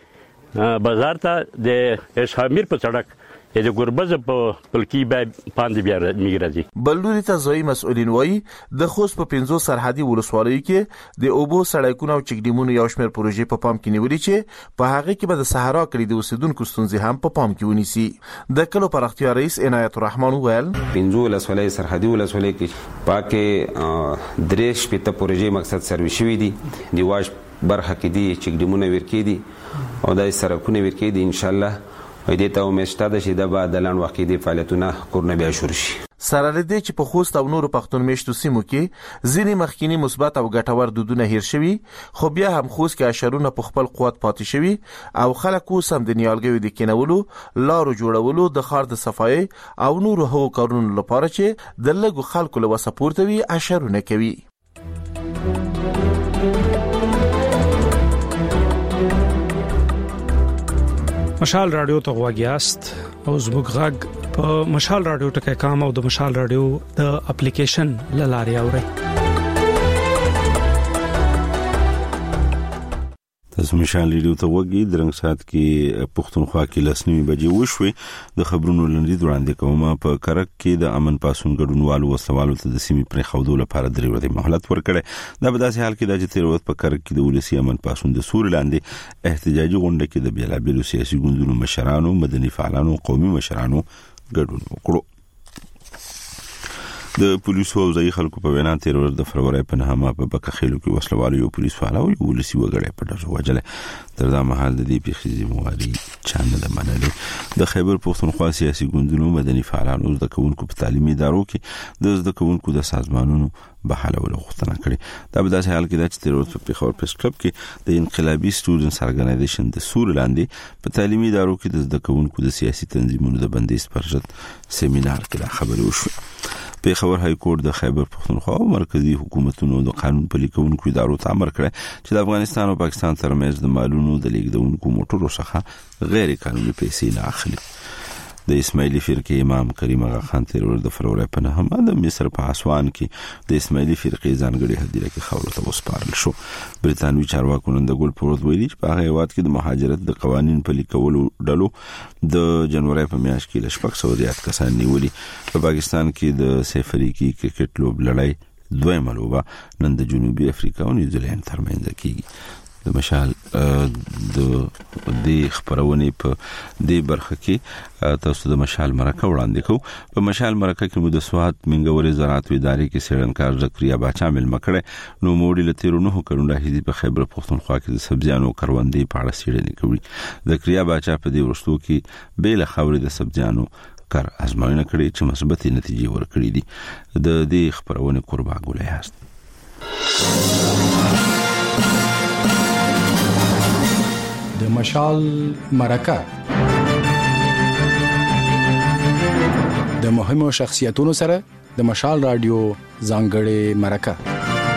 ګرځي بازار ته د اشامیر په سړک د ګوربز په پلکی به پاند بیا میګرځي. بلوري ته ځای مسؤلین وایي د خوست په پنځو سرحدي ولسوالیو کې د اوبو سړکونو او چګډیمونو یو شمېر پروژې په پام کې نیولې چې په هغه کې به د صحرا کلی د اوسیدونکو ستونزې هم په پام کې ونیسي. د کلو پراختیا رئیس عنایت الرحمن ویل پنځو ولسوالۍ سرحدي ولسوالۍ کې پاکه درېش پته پروژې مقصد سروي شوې دي دی واش برخه کې دي چګډیمونو ورکې دي او د سړکونو ورکې دي ان شاء الله وې دې ته مشته د شي د بعد لاند وخت کې فعالیتونه کورنه بیا شروع شي. سره لدې چې په خوست او نورو پښتون میشتو سیمو کې ځینې مخکینی مثبت او ګټور دودونه هیر شوي خو بیا هم خوست کې اشرونه په خپل قوت پاتې شوي او خلک اوس هم د نیالګیو د کینولو لارو جوړولو د ښار د صفایي او نورو هغو کارونو لپاره چې د لږو خلکو له وسه پورته وي اشرونه کوي. مشال رادیو ته غواګیاست او زموږ غږ په مشال رادیو ټکای کام او د مشال رادیو د اپلیکیشن لاري اوري. تاسو مشال ریډیو ته وګورئ درنګ سات کې پښتونخوا کې لسنیمه بجې وشوي د خبرونو لنډید وړاندې کومه په کرک کې د امن پاسون ګډونوالو وسوالو ته د سیمې پر خودو لپاره درې ورځې مهلت ورکړي دا په داسې حال کې د تیر وخت په کرک کې د ولسی امن پاسون د سور لاندې احتجاجي غونډه کې د بیلابیلو سیاسي ګوندونو مشرانو مدني فعالانو قومي مشرانو ګډون وکړو د پولیسو او ځای خلکو په وینا تیر ورځ د فروری په نهمه په بکخیلو کې وسلوالو یو پولیس فعال او یو ولسی وګړی په ډزو وجلې تر دا مهال د دې پیښې ذمہواري چانه د منلې د خیبر پښتونخوا سیاسي ګوندونو مدني فعالانو د کوونکو په تعلیمي ادارو کې د زده کوونکو د سازمانونو بحالول غوښتنه کړې دا په داسې حال کې د تیر ورځ په پیښور پریس کلب کې د انقلابي سټوډنټس ارګنایزیشن د سور لاندې په تعلیمي ادارو کې د زده کوونکو د سیاسي تنظیمونو د بندیز پر ضد سیمینار کې دا خبرې وشوه پیښور های کورټ د خیبر پښتونخوا او مرکزی حکومتونو د قانون پلي کوونکو ادارو ته امر کړی چې د افغانستان او پاکستان ترمنځ د مالونو د لیږدونکو موټرو څخه غیر قانوني پیسې نه اخلي د اسماعیلی فرقې امام کریم اغا خان تیر ورځ د فروری په نهمه د مصر په اسوان کې د اسماعیلی فرقې ځانګړي هدیره کې خاورو ته وسپارل شو بریتانوي چارواکو نن د ګل پروت ویلي چې په هغه هیواد کې د مهاجرت د قوانين پلي کولو ډلو د جنوري په میاشت کې لږ څو زیات کسان نیولي په پاکستان کې د سیف افریقي کرکټ لوب لړۍ دویمه لوبه نن د جنوبي افریقا او نیوزیلند ترمنځ کېږي د مشال د دې خبرونه په دې برخه کې تاسو د مشال مرکه وړاندې کوو په مشال مرکه کې مو د سواد منګوري زراعت ادارې کې سړنکار زکریا باچا مل مکړه نو موډي لته رونو کړو راهي په خیبر پښتونخوا کې د سبزیانو کروندې په اړه سړنی کوي زکریا باچا په دې ورستو کې بیل خبرې د سبزیانو کار ازموینه کړې چې مثبتې نتیجې ورکړې دي د دې خبرونه قربا ګولې هست د مشال مرکه د مهمو شخصیتونو سره د مشال رادیو ځانګړې مرکه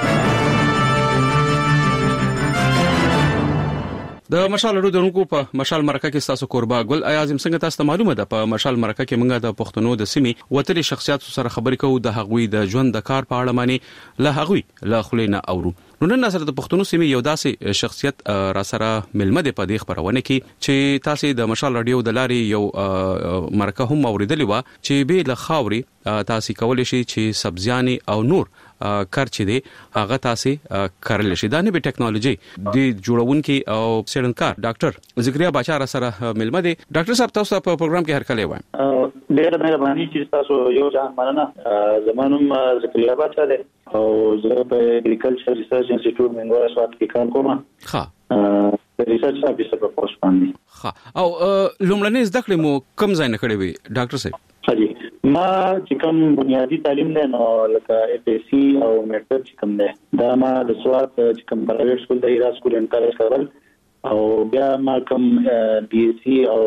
د مشال رادیو دونکو په مشال مرکه کې تاسو قربا ګل اعظم څنګه تاسو معلومه ده په مشال مرکه کې موږ د پښتنو د سیمې وتري شخصیت سره خبرې کوو د هغوی د ژوند د کار په اړه معنی له هغوی له خلینا اورو نو نن سره د پښتنو سیمې یو داسې شخصیت را سره ملمه ده په دې خبرونه کې چې تاسو د مشال رادیو د لارې یو مرکه هم اوریدلې و چې به له خاوري تاسو کولای شي چې سبزیاني او نور کار چي دي هغه تاسو کارل شي دا نه به ټیکنالوژي د جوړونکو او سړنکار ډاکټر زکریا باچا را سره ملمه دي ډاکټر صاحب تاسو په پروګرام کې هر کله وایم ډېر مهرباني چې تاسو یو ځان مننه زمانوم زکریا باچا دی او زه په اګریکلچر ریسرچ انسټیټیوټ منګورا سواد کې کار کوم ها د ریسرچ افیسر په پوسټ باندې ها او لومړنۍ زده کړې مو کوم ځای نه کړې وي ډاکټر صاحب حاجی ما چې کوم بنیادی تعلیم نه نو لکه اف اس سی او میټر چې کوم نه دا ما د سواد چې کوم پرایویټ سکول د ایرا سکول ان کالج کول او بیا ما کوم بي اس سی او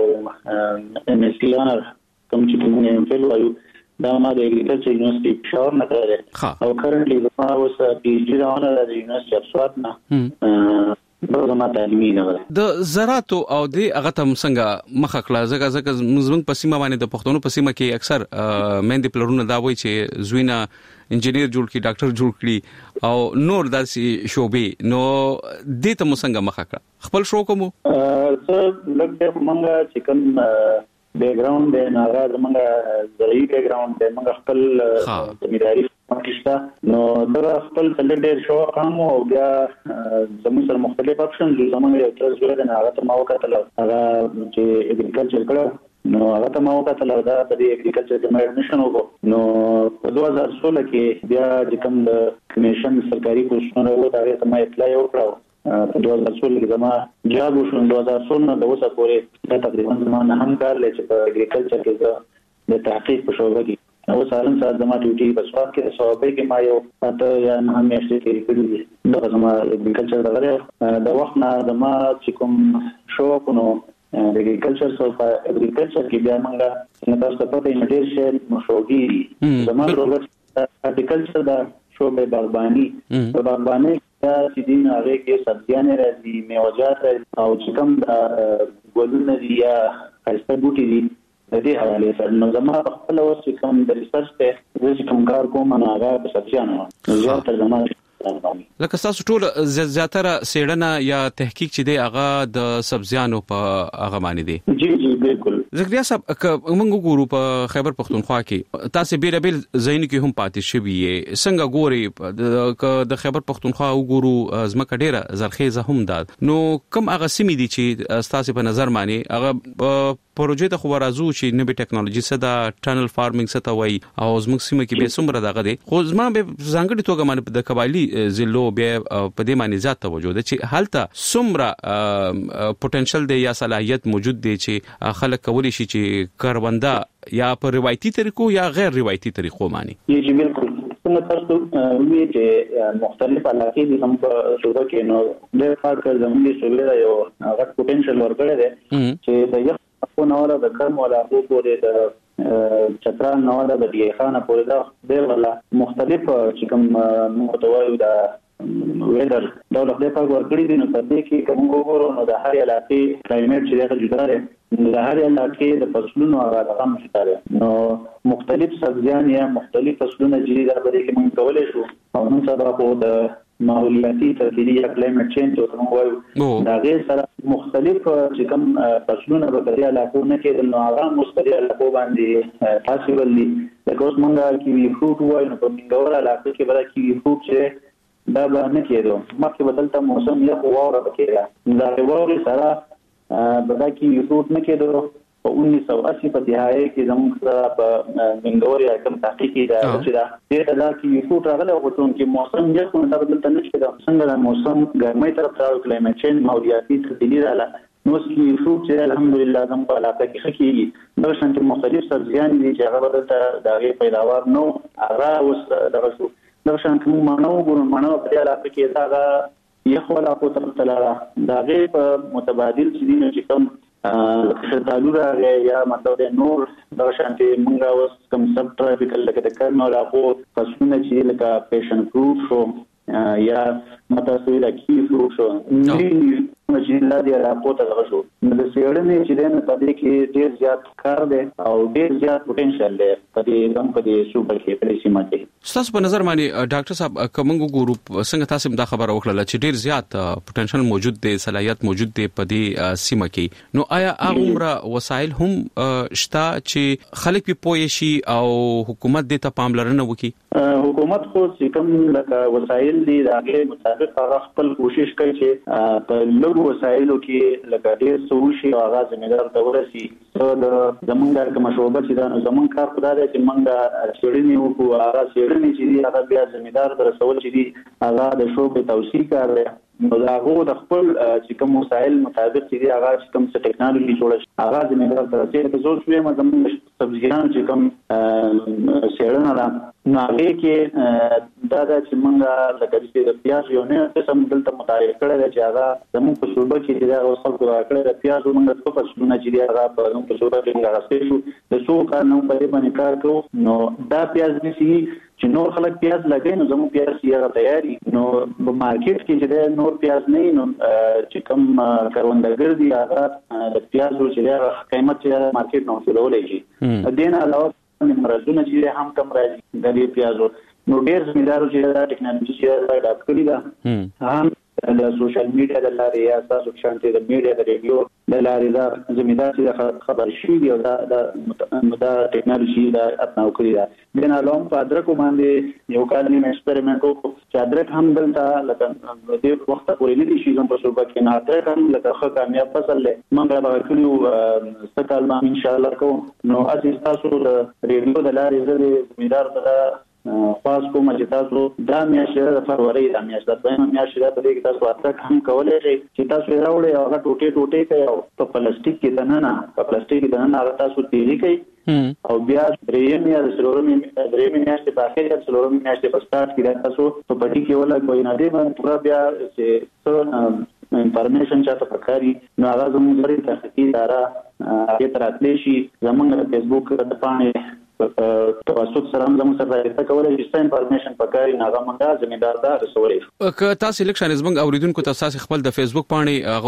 ام اس سی انر کوم چې کوم نه فیل وایو دا ما د اګریکلچر یونیورسيټي پېښور نه کړل او کرنټلی ما اوس پی ایچ ډي راونه د یونیورسيټي اف سواد نه برزما تعلیمي نه د زراعت او د هغه تم څنګه مخه کړه زګه زګه مزمن په سیمه باندې د پښتونو په سیمه کې اکثر مېندې پلرونه دا وایي چې زوینه انجینیر جوړ کی ډاکټر جوړ کړي او نور داسې شوبې نو د ته څنګه مخه کړه خپل شو کوم زه لږ منګه چې کوم بیک گراوند دی ناغه زمونږ زړی بیک گراوند دی موږ خپل زمینداری پاکستان نو دا خپل څلډر شو قام او بیا زموږ سره مختلف اپشن دي زمونږ یو تر زړه د ناغه ته ماو کتل هغه چې اګریکلچر کړه نو هغه ته ماو کتل دا د اګریکلچر د میډمیشن وکړو نو په دوه هزار سولہ کې بیا د کوم کمیشن سرکاري پوسټونه وو دا ته ما اپلای وکړو په دوه هزار سولہ کې زما جاب وشو دوه هزار سولہ د اوسه پورې دا تقریبا زما نه هم کار لې چې په اګریکلچر کې د تحقیق په شوبه کې او سالن سات زما ډیوټي په سواد کې صوبې کې ما یو اته یا نه میاشتې کې کړی دا زما اګریکلچر دغه د وخت نه زما چې کوم شو کو نو د اګریکلچر سو په اګریکلچر کې بیا موږ نه تاسو په دې مډیر شي مشوګي زما پروګرام اګریکلچر دا شوبې باغباني په باغباني دا چې دین هغه کې سبزیانه راځي میوه‌جات او چې کوم د ګلونه دي یا خاصه بوټي دي د دې حواله سره نو زما خپل اوس کوم د ریسرچ ته چې کوم کار کوم نه هغه په سبزیانو نو زیات تر زما اغیزمنوي. لکه تاسو ټول زیاتره سیړنه یا تحقیق چې دی هغه د سبزیانو په هغه باندې دی. جی جی بالکل. زکریا صاحب موږ وګورو په خیبر پختونخوا کې تاسو بیره بیل ځایونو کې هم پاتې شوی یې، څنګه ګوري د خیبر پختونخوا وګورو زمکه ډیره زرخیزه هم ده، نو کوم هغه سیمې دي چې تاسو په نظر باندې هغه پروژې ته خو راځو چې نوې ټیکنالوژي سره ټنل فارمینګ څه ته وایي او زموږ سیمه کې به څومره دغه دی، خو زما به ځانګړي توګه باندې د قبایلی ضلعو به په دې باندې زیات توجه ده چې حالته څومره پوتنشل دی یا صلاحیت موجود دی چې خلک کولی شي چې کارونده یا په روایتي طریقو یا غیر روایتي طریقو باندې. جی بالکل. څنګه تاسو وی چې مختلف علاقې دي هم په صوبه کې نو د فاکر زموږ صوبه یو غټ پوتنشل ورګړي دی چې د یو په نوره د ګرم ولا په پورې د چترال نوره د دیخانه پورې دا ډېر ولا مختلف چې کوم متوایو د ویدر دولت د پاک ورګړي دي نو په دې کې کوم وګورو نو د هر علاقې کلایمټ چې دغه جوړه ده د هر علاقې د فصلونو هغه رقم شته نو مختلف سبزیان یا مختلف فصلونه چې دا به کې موږ کولای شو او نن سبا په د ماحولیاتي تبدیلی یا کلایمټ چینج او څنګه وایو دا غیر سره مختلف چې کوم فصلونه په دې علاقو نه کې نو هغه مستقل علاقو باندې پاسیبل دي لکه اوس موږ کیوي فروټ وایو نو په منګور علاقو کې به کیوي فروټ چې دا به نه کېدو مخکې بدلته موسم یا واوره کېده دا واوره سره به دا کیوي فروټ نه کېدو په انیس سو اسی په دهایي کې زموږ سره په منګور یا کوم تحقیقي دا چې دا دې دا کیوي فروټ راغله او څون کې موسم یې کوم څه بدلته نه کېده څنګه دا موسم ګرمۍ طرف ته کلایمټ چینج ماحولیاتي تبدیلی رااله نو سکی فروټ چې الحمدلله زموږ په علاقه کې خکېږي دا څنګه مختلف سبزیان دي چې هغه بدلته دا غي پیداوار نو هغه اوس دغه شو دا څنګه مانو ګورو مانو په علاقه کې دا یو خلا کو تر تلاره دا غي په متبادل چې دي چې کوم شتالو راغی یا مطلب د نور د شانتي مونږه اوس کوم سب ټراپیکل لکه د کارنو راغو فصلونه چې لکه پیشن فروټ شو یا متاسوي د کی فروټ شو چې لا دی راغو ته راغشو د سیړنې چې د په دې کې ډیر زیات کار دی او ډیر زیات پوتنشل دی په دې کوم په دې صوبه کې په سیمه کې. تاسو په نظر باندې ډاکټر صاحب کومه ګورو څنګه تاسو دا خبره وکړه چې ډیر زیات پوتنشل موجود دی صلاحیت موجود دی په دې سیمه کې نو آیا هغه وسایل هم شته چې خلک په پوي شي او حکومت دې ته پاملرنه وکړي؟ حکومت خو چې کوم لکه وسایل دي هغه مطابق هغه خپل کوشش کوي چې په لږ وسایلو کې لکه ډیر سوشي او هغه ځمېدار ته ورسي د زمونږ کوم شوبه چې دا زمونږ کار خدای دې چې موږ چېړنې وکړو هغه چېړنې چې دي هغه بیا ځمېدار ته رسول چې دي هغه د شوبې توثیق کار دی نو دا هغه د خپل چې کوم وسایل مطابق چې دي هغه چې کوم څه ټیکنالوژي جوړه شي هغه ځمېدار ته رسي ته زوړ شوی ما زمونږ سبزیان چې کوم چېړنه ده نو هغه کې دا چې موږ لکه چې د پیاز یو نه قسم دلته متعارف کړی دی چې هغه زموږ په صوبه کې چې دا اوس خلکو راکړی د پیاز موږ په فصلونه چې دی هغه په زموږ په صوبه کې راغستې شو د څو کار نه په دې باندې کار کوو نو دا پیاز نشي چې نور خلک پیاز لګي نو زموږ پیاز یې تیاری نو په مارکیټ کې چې نور پیاز نه نو چې کوم کاروندګر دی هغه د پیازو چې هغه قیمت چې مارکیټ نو څلولې شي دین علاوه مرزونه چې هم کم راځي د دې پیازو نو ډېر زمیدارو چې دا ټیکنالوژي چې دا کړی دا هم د سوشل میډیا د لارې یا تاسو شانتي د میډیا د ریډیو د لارې دا زمیدار چې خبر شي دی دا دا ټیکنالوژي دا اپناو کړی دا د نالوم په ادرکو باندې یو کال نیم ایکسپریمنټ وکړو چې ادرک هم دلته لکه د وخت پورې نه دي شي زموږ په صوبه کې نه ادرک هم لکه ښه کامیاب فصل دی موږ به کړیو ستاسو باندې ان شاء الله کوم نو اساس تاسو د ریډیو د لارې زړه زمیدار ته خاص کوم چې تاسو دا میاشته د فروری د میاشته د دویمه میاشته د دې کې تاسو اتک هم کولای شئ چې تاسو راوړئ هغه ټوټه ټوټه کوي په پلاستیک کې دننه په پلاستیک کې دننه هغه تاسو تیری کوي او بیا دریم یا سلورم دریم میاشته په اخر یا سلورم میاشته په سٹارټ کې تاسو په پټي کې ولا کوئی نه دی باندې پورا بیا چې انفارمیشن چاته پکاري نو هغه زموږ لري تحقیقي اداره هغه تراتلی شي زموږ فیسبوک د پاڼې توسط سره هم زموږ سره راځي کولای شي ستاسو انفارمیشن پکاري نه غوښمنه زمیندار دا رسولې شو که تاسو لیکشن زموږ اوریدونکو تاسو خپل د فیسبوک باندې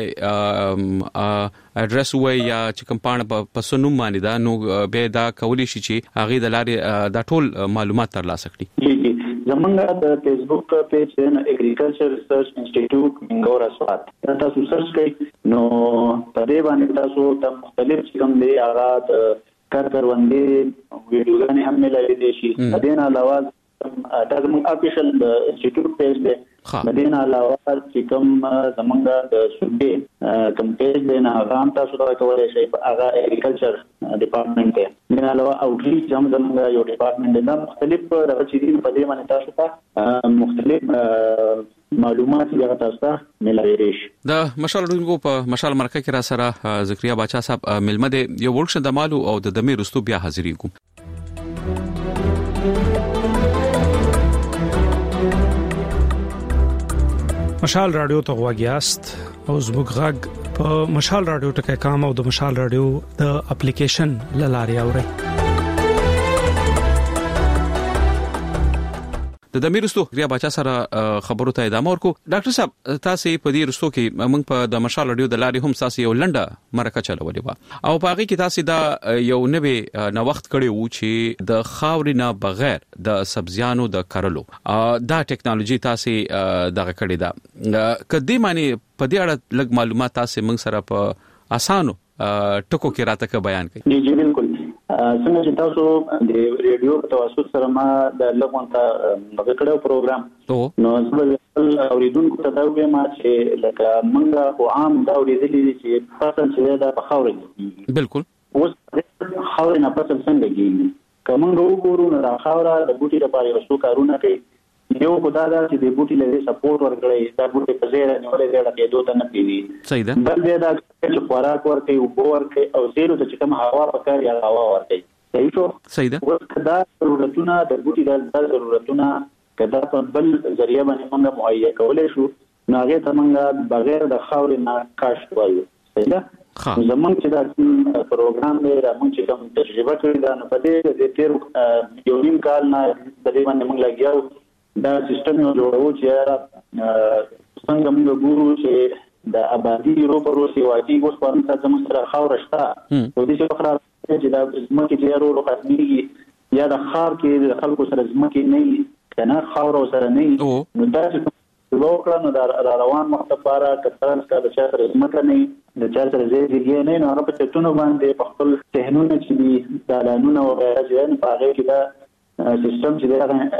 غووای اډرس وای یا چې کوم باندې په سنوم باندې دا نو به دا کولای شي چې هغه د لارې دا ټول معلومات ترلاسه کړي زمونږ د فیسبوک پیج دی اګریکلچر ریسرچ انسټیټیوټ منګور اسوات تاسو سرچ کړئ نو په دې باندې تاسو ته مختلف کوم دی هغه کار کروندې ویډیوګانې هم ملایې دي شي د دې نه علاوه دا زموږ افیشل انسټیټیوټ پیج دی د دې نه علاوه چې کوم زمونږ د صوبې کوم پیج دی نه هغه هم تاسو ته کولای شئ هغه اګریکلچر ډپارټمنټ دی د دې نه علاوه اوټریچ هم زمونږ یو ډپارټمنټ دی دا مختلف دغه چې دي په دې باندې تاسو ته مختلف معلومات یا تاسو ته ملایې شي د مشال رونګو په مشال مرکه کې را سره ذکریا باچا صاحب ملمه دی یو ورکشن د مالو او د دمه رستو بیا حاضرې کوم مشال رادیو ته غواګیاست او زموږ غږ په مشال رادیو ټکي کام او د مشال رادیو د اپلیکیشن لاري اوري د دمیر رستو ریا بچا سره خبرو ته ادامه ورکو ډاکټر صاحب تاسو په دې رستو کې موږ په د مشال رادیو د لاري هم تاسو یو لنډه مرکه چلولې و او په هغه کې تاسو دا یو نوې نو وخت کړی وو چې د خاورې نه بغیر د سبزیانو د کرلو دا ټیکنالوژي تاسو دغه کړی دا کدی معنی په دې اړه لږ معلومات تاسو موږ سره په اسانو ټکو کې راته ک بیان کړئ جی بالکل څنګه چې تاسو د ریډیو په توسط سره ما د لغونته دغه کړو پروګرام نو زه اوریدونکو ته دا وایم چې لکه موږ خو عام دا اوریدلې چې فصل چې دا په خاورې بالکل اوس خاورې نه فصل څنګه کیږي کوم وګورو نو دا خاوره د بوټي لپاره یو څو کارونه کوي یو خدای دا چې د بوټي لپاره سپورټ ورکړي دا بوټي په ځای نه ولې دا کې دوه نه پیوي صحیح ده بل دا چې خوراک ورکړي او بو ورکړي او زیرو ته چې کوم هوا پکاري هغه هوا ورکړي صحیح شو صحیح ده دا ضرورتونه د بوټي د ضرورتونه کدا په بل ذریعہ باندې موږ مهیا کولای شو نو هغه ته موږ بغیر د خاورې نه کاشت وایو صحیح ده زمونږ چې دا پروګرام دی دا موږ چې کوم تجربه کړې ده نو په دې د تیر یو نیم کال نه د دې باندې موږ لګیاو دا سیستم یو جوړو چې څنګه موږ ګورو چې د آبادی روپرو سیواتی اوس په اړه زموږ سره خاور شته او د څه خبره چې دا زموږ کې ډیرو لوکاسمیږي یا د خار کې د خلکو سره زموږ نه کنه خاور سره نه نو دا چې لوکړه نو دا روان وخت لپاره کتان کا د چا سره زموږ نه د چا سره زیږي نه نو هغه په چتونو باندې په خپل ذهنونه چې دا لانونه او راځي په هغه کې دا سیستم چې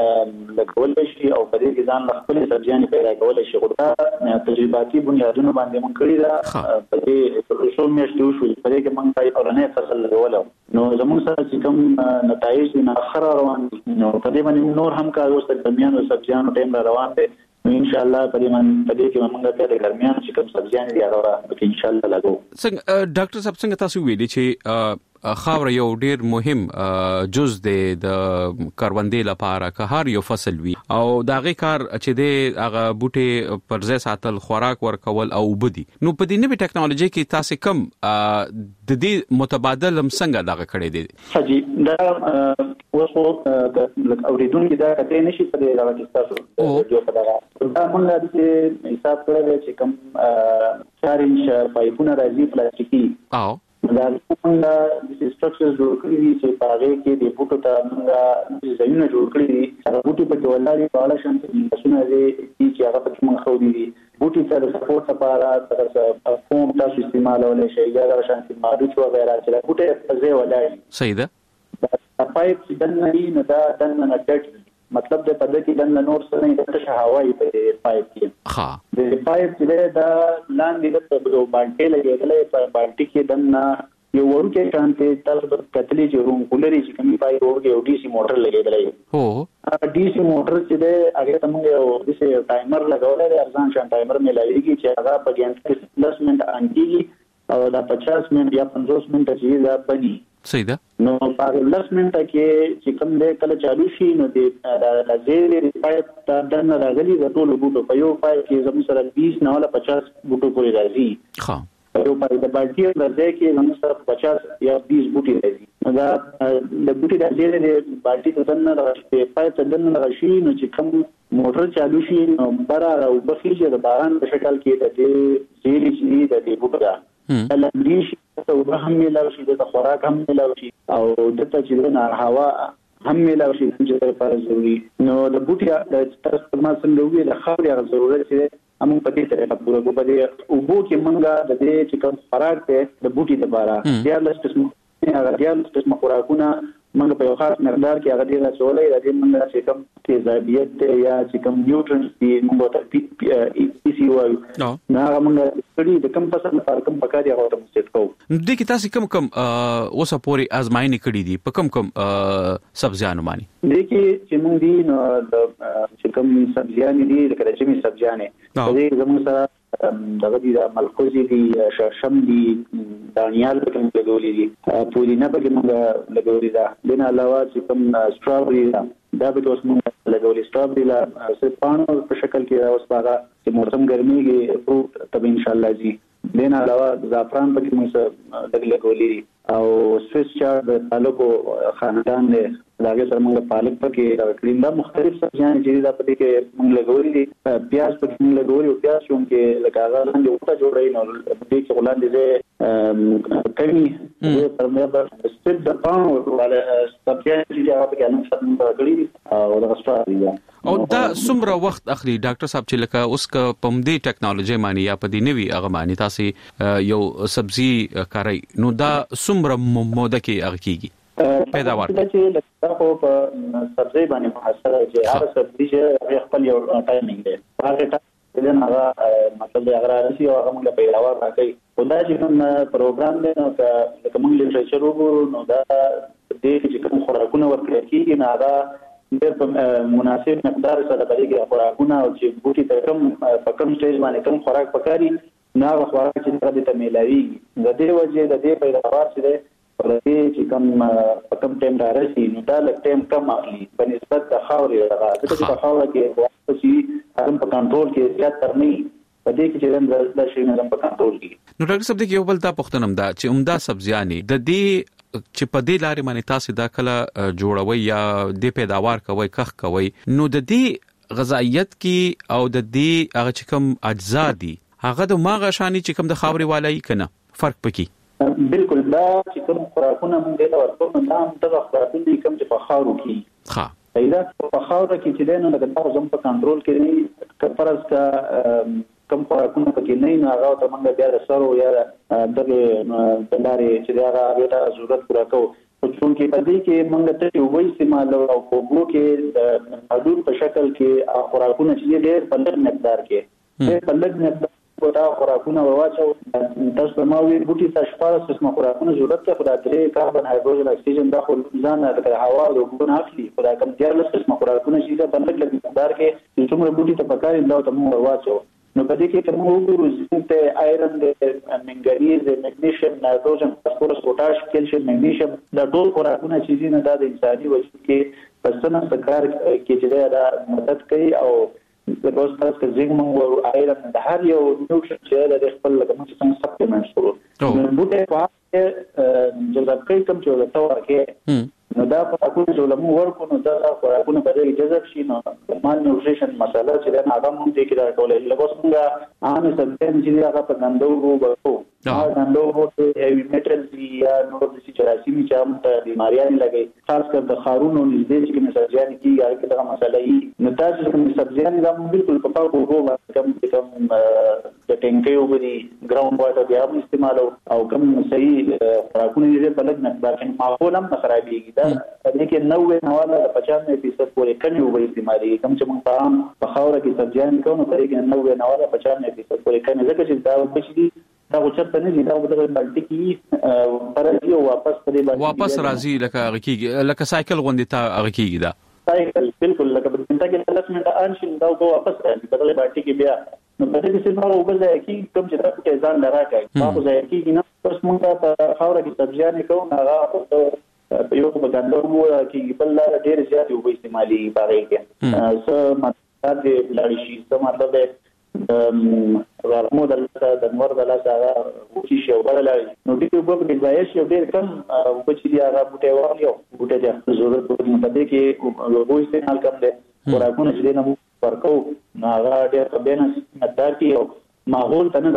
دا لګول شي او په دې کې ځان خپل سبزیان پیدا کول شي غوډه تجرباتي بنیادونو باندې مونږ کړی دا په دې څو میاشتې شو په دې کې مونږ پای اورنه فصل لګول نو زموږ سره چې کوم نتایج دي نه خره روان نو په دې باندې نور هم کار اوس د میانو سبزیانو ټیم را روان دي نو ان شاء الله په دې باندې په دې کې موږ ته د ګرمیان چې کوم سبزیان دي هغه به ان شاء الله لګو څنګه ډاکټر صاحب څنګه تاسو ویلي چې خاور یو ډیر مهم جز دی د کروندې لپاره که هر یو فصل وي او داغه کار چې دی هغه بوټي پر ځای ساتل خوراک ورکول او وبدي نو په دې نوې ټیکنالوژي کې تاسو کم د دې متبادل هم څنګه دغه کړی دی حاجی دا اوسو د اوریدونکو دا کته نشي په دې لاره کې تاسو جو په دغه دا موږ د حساب کړل چې کم چار انچ پایپونه راځي پلاستیکي او دا څنګه د سټرکچرز جوړ کړی دي چې په هغه کې د بوټو ته موږ ځایونه جوړ کړی دي هغه بوټي په ټولاري په اړه شان څه دي چې هغه په موږ خو دي بوټي سره سپورټ لپاره تاسو فوم تاسو استعمالولای شئ یا هغه شان چې ماډوچ وغیرہ چې بوټي په ځای ولای صحیح ده دا پایپ چې دنه نه دا دنه نه ډټ مطلب د پدې کې دنه نور څه نه د هوایي په پایپ کې ها د پایپ چې دا لاندې د باندې لګېدلې په باندې کې دنه یو ورکه شانته تاسو د کتلې چې روم کولري چې کومي پای ورګه یو ډي سي موټر لګېدلې هو ډي سي موټر چې د هغه ته موږ یو د سي ټایمر لګولې د ارزان شان ټایمر ملایږي چې هغه په ګڼ دس منټ انټي او دا پچاس منټ یا پنځوس منټ چې دا بني صحیح ده نو په لس منټه کې چې کوم دې کله چالو شي نو د لازمي پایپ ته دنه راغلي د ټولو بوټو په یو پایپ کې زموږ سره بیس نه ولا پچاس بوټو پورې راځي ها یو پایپ د باټي راځي کې زموږ سره پچاس یا بیس بوټي راځي دا د بوټي د ځای د باټي ته دنه راځي پایپ ته دنه راځي نو چې کوم موټر چالو شي نو برا او بخیږي د باران په شکل کې د دې زیری چې د دې بوټو لمریش ته وبهم ملاوي د خوراک هم ملاوي او دته چې نه هوا هم ملاوي شي چې لپاره ضروري. نو د بوټي د تاسو ما څنګه وی د خاورې هغه ضرورت چې هم په دې طریقه پوره کو په دې او بو کې منګه د دې چې کوم خوراک ته د بوټي لپاره بیا له قسمه هغه بیا له قسمه خوراکونه منګه په یو خاص مقدار کې هغه ډیره سولې د دې منګه چې کوم تیزابیت یا چې کوم نیوټرنز دي موږ ته پی سی وایو نو هغه منګه کړي د کم فصل لپاره کم پکاري هغه ته مستد کوو. د کې تاسو کم کم اوسه پوری ازمایښت کړي دي په کم کم سبزیانو باندې د کې چې موږ دي نو چې کوم سبزیان دي د کړهجمي سبزیان دي زموږ سره دغه دي د ملکوزي دي شړشم دي دانیال په کوم لګولې دي پودینه په کوم لګولې ده دین علاوه چې کوم سټرابري دا به اوس موږ لګولې سټرابري لا سپانو په شکل کې اوس هغه چې موسم ګرمي کې فروټ تب ان شاء الله جی دین علاوه زعفران په کوم څه لګولې او سویس چارډ د پالکو خاندان دی داګه سره موږ پالک پکې راکړل دا مختلف سبزیان چې دا پدې کې موږ لګولې دي پیاز پکې موږ لګولې او پیاز شوم کې لکه لاندې وټه جوړې نو دې کې ولاندې دې کمی دې پر مې په ستل د پاڼو ولا سبزیان چې هغه پکې نو څنګه کړی او دا ستاره او دا څومره وخت اخلي ډاکټر صاحب چې لکه اوس ک پم دې ټیکنالوژي مانی یا پدې نوي هغه مانی تاسو یو سبزی کاری نو دا څومره موده کې هغه کیږي پیداوار چې لکه خو په سبزی باندې محصله چې هر سبزی چې خپل یو ټایمینګ دی هغه ټایمینګ هغه مطلب هغه راشي او هغه موږ پیداوار راکړي خدای چې کوم پروګرام دی نو که موږ لیټریچر وګورو نو دا دې چې کوم خوراکونه ورکړي کیږي نو هغه ډېر په مناسب مقدار سره بلګي خوراکونه او چې بوټي ته کوم په کوم سټیج باندې کوم خوراک پکاري نو هغه خوراک چې هغه ته ملایوي د دې وجه د دې پیداوار چې ورته چې کوم په کوم ټیم راځي نو دا لږ ټیم کم اخلي په نسبت د خاورې راغله چې په خاوره کې واپسې هغه په کنټرول کې زیات تر نه په دې کې چې د شي نه په کنټرول کې نو ډاکټر صاحب د یو بل تا پښتنم دا چې عمده سبزیانې د دې چې په دې لارې باندې تاسو دا کله جوړوي یا د پیداوار کوي کخ کوي نو د دې غذایت کې او د دې هغه چې کوم اجزا دي هغه د ماغه شانی چې کوم د خاورې والای کنه فرق پکې بالکل دا چې کوم خوراکونه موږ له ورکوم دا هم د خوراکونو کوم چې په خاورو کې ښه پیدا په خاورو کې چې دینو د دا زم په کنټرول کې نه کفرز کا کوم خوراکونه پکې نه نه هغه ته موږ بیا د سرو یا د لارې چې دا هغه ضرورت پوره کوو چون کې په دې کې موږ ته یو وایي استعمال او په بلو کې د حدود په شکل کې خوراکونه چې ډېر په لږ مقدار کې په لږ مقدار دا خوراکونه واچو تاسو ما وی بوټي تاسو شپاره قسمه خوراکونه ضرورت ته خدای درې کاربن هایدروجن اکسیجن دا خو ځان د هوا او ګون اخلي خدای کوم ډیر قسمه خوراکونه چې دا بلګ لګ مقدار کې څومره بوټي ته پکاري دا ته مو واچو نو په دې کې کوم وګورو زنګ آیرن د منګنیز مګنیشیم نایتروجن فاسفورس پوتاش کیلشیم مګنیشیم دا ټول خوراکونه چې نه د انساني وجود کې پسنه سکار کې چې دا مدد کوي او د اوس تاسو کې زیګمنګ او آیرن د هر یو نیوټرین چې د خپل لګم څخه سپلیمنټس ورو نو بوټه په جذب کوي کوم چې ولته ورکه نو دا په کومه ډول ورکو نو دا خوراکونه په دې جذب شي نو مال نیوټریشن مسله چې دا هغه مونږ دې کې راټولې لکه څنګه عام سبزیان چې هغه په غندو وو دا غندو وو چې هیوی میټل دي یا نور د چې راسي چې هم ته بیماریاں لګي خاص کر د خارونو نږدې چې کوم سبزیان کې هغه دغه مسله یې نو تاسو کوم سبزیان دا بالکل په پاکو وو کوم کوم د ټینګي وبدي ګراوند واټر بیا استعمال او کوم صحیح خوراکونه دې په لږ مقدار کې معقول هم خرابېږي دا دې کې نوې نواله د پچانوي فیصد پورې کني وبې استعمالي کوم چې موږ په عام په خاوره کې سبزیان کوو نو پرې نوې نواله پچانوي فیصد پورې کني ځکه چې دا پچې دي دا وچته نه دي دا د بالټي کې پرځي او واپس پرې باندې واپس راځي لکه غکیږي لکه سایکل غوندې تا غکیږي دا سایکل بالکل لکه په دنده کې لس منټه انشل دا واپس راځي په دغه بالټي کې بیا نو په دې کې څنګه وګورئ چې کوم چې تاسو ته ځان لراکای تاسو ځای کې نه پس موږ په خاوره کې سبزیان کوو هغه په یو په ګاندور مو کې بل ډېر زیات وبې استعمالي باغې کې څه مطلب دې لړ شي څه مطلب دې ورمو د د نور د لاس هغه وچی شو بللای نو دې په دې ځای شي ډېر کم وچی دی هغه بوټي وایو بوټي د ضرورت په مطابق کې لوګو استعمال کوم دې خوراکونه چې نه ورکو نو هغه ډېر بیلنس مقدار کې او ماحول ته نه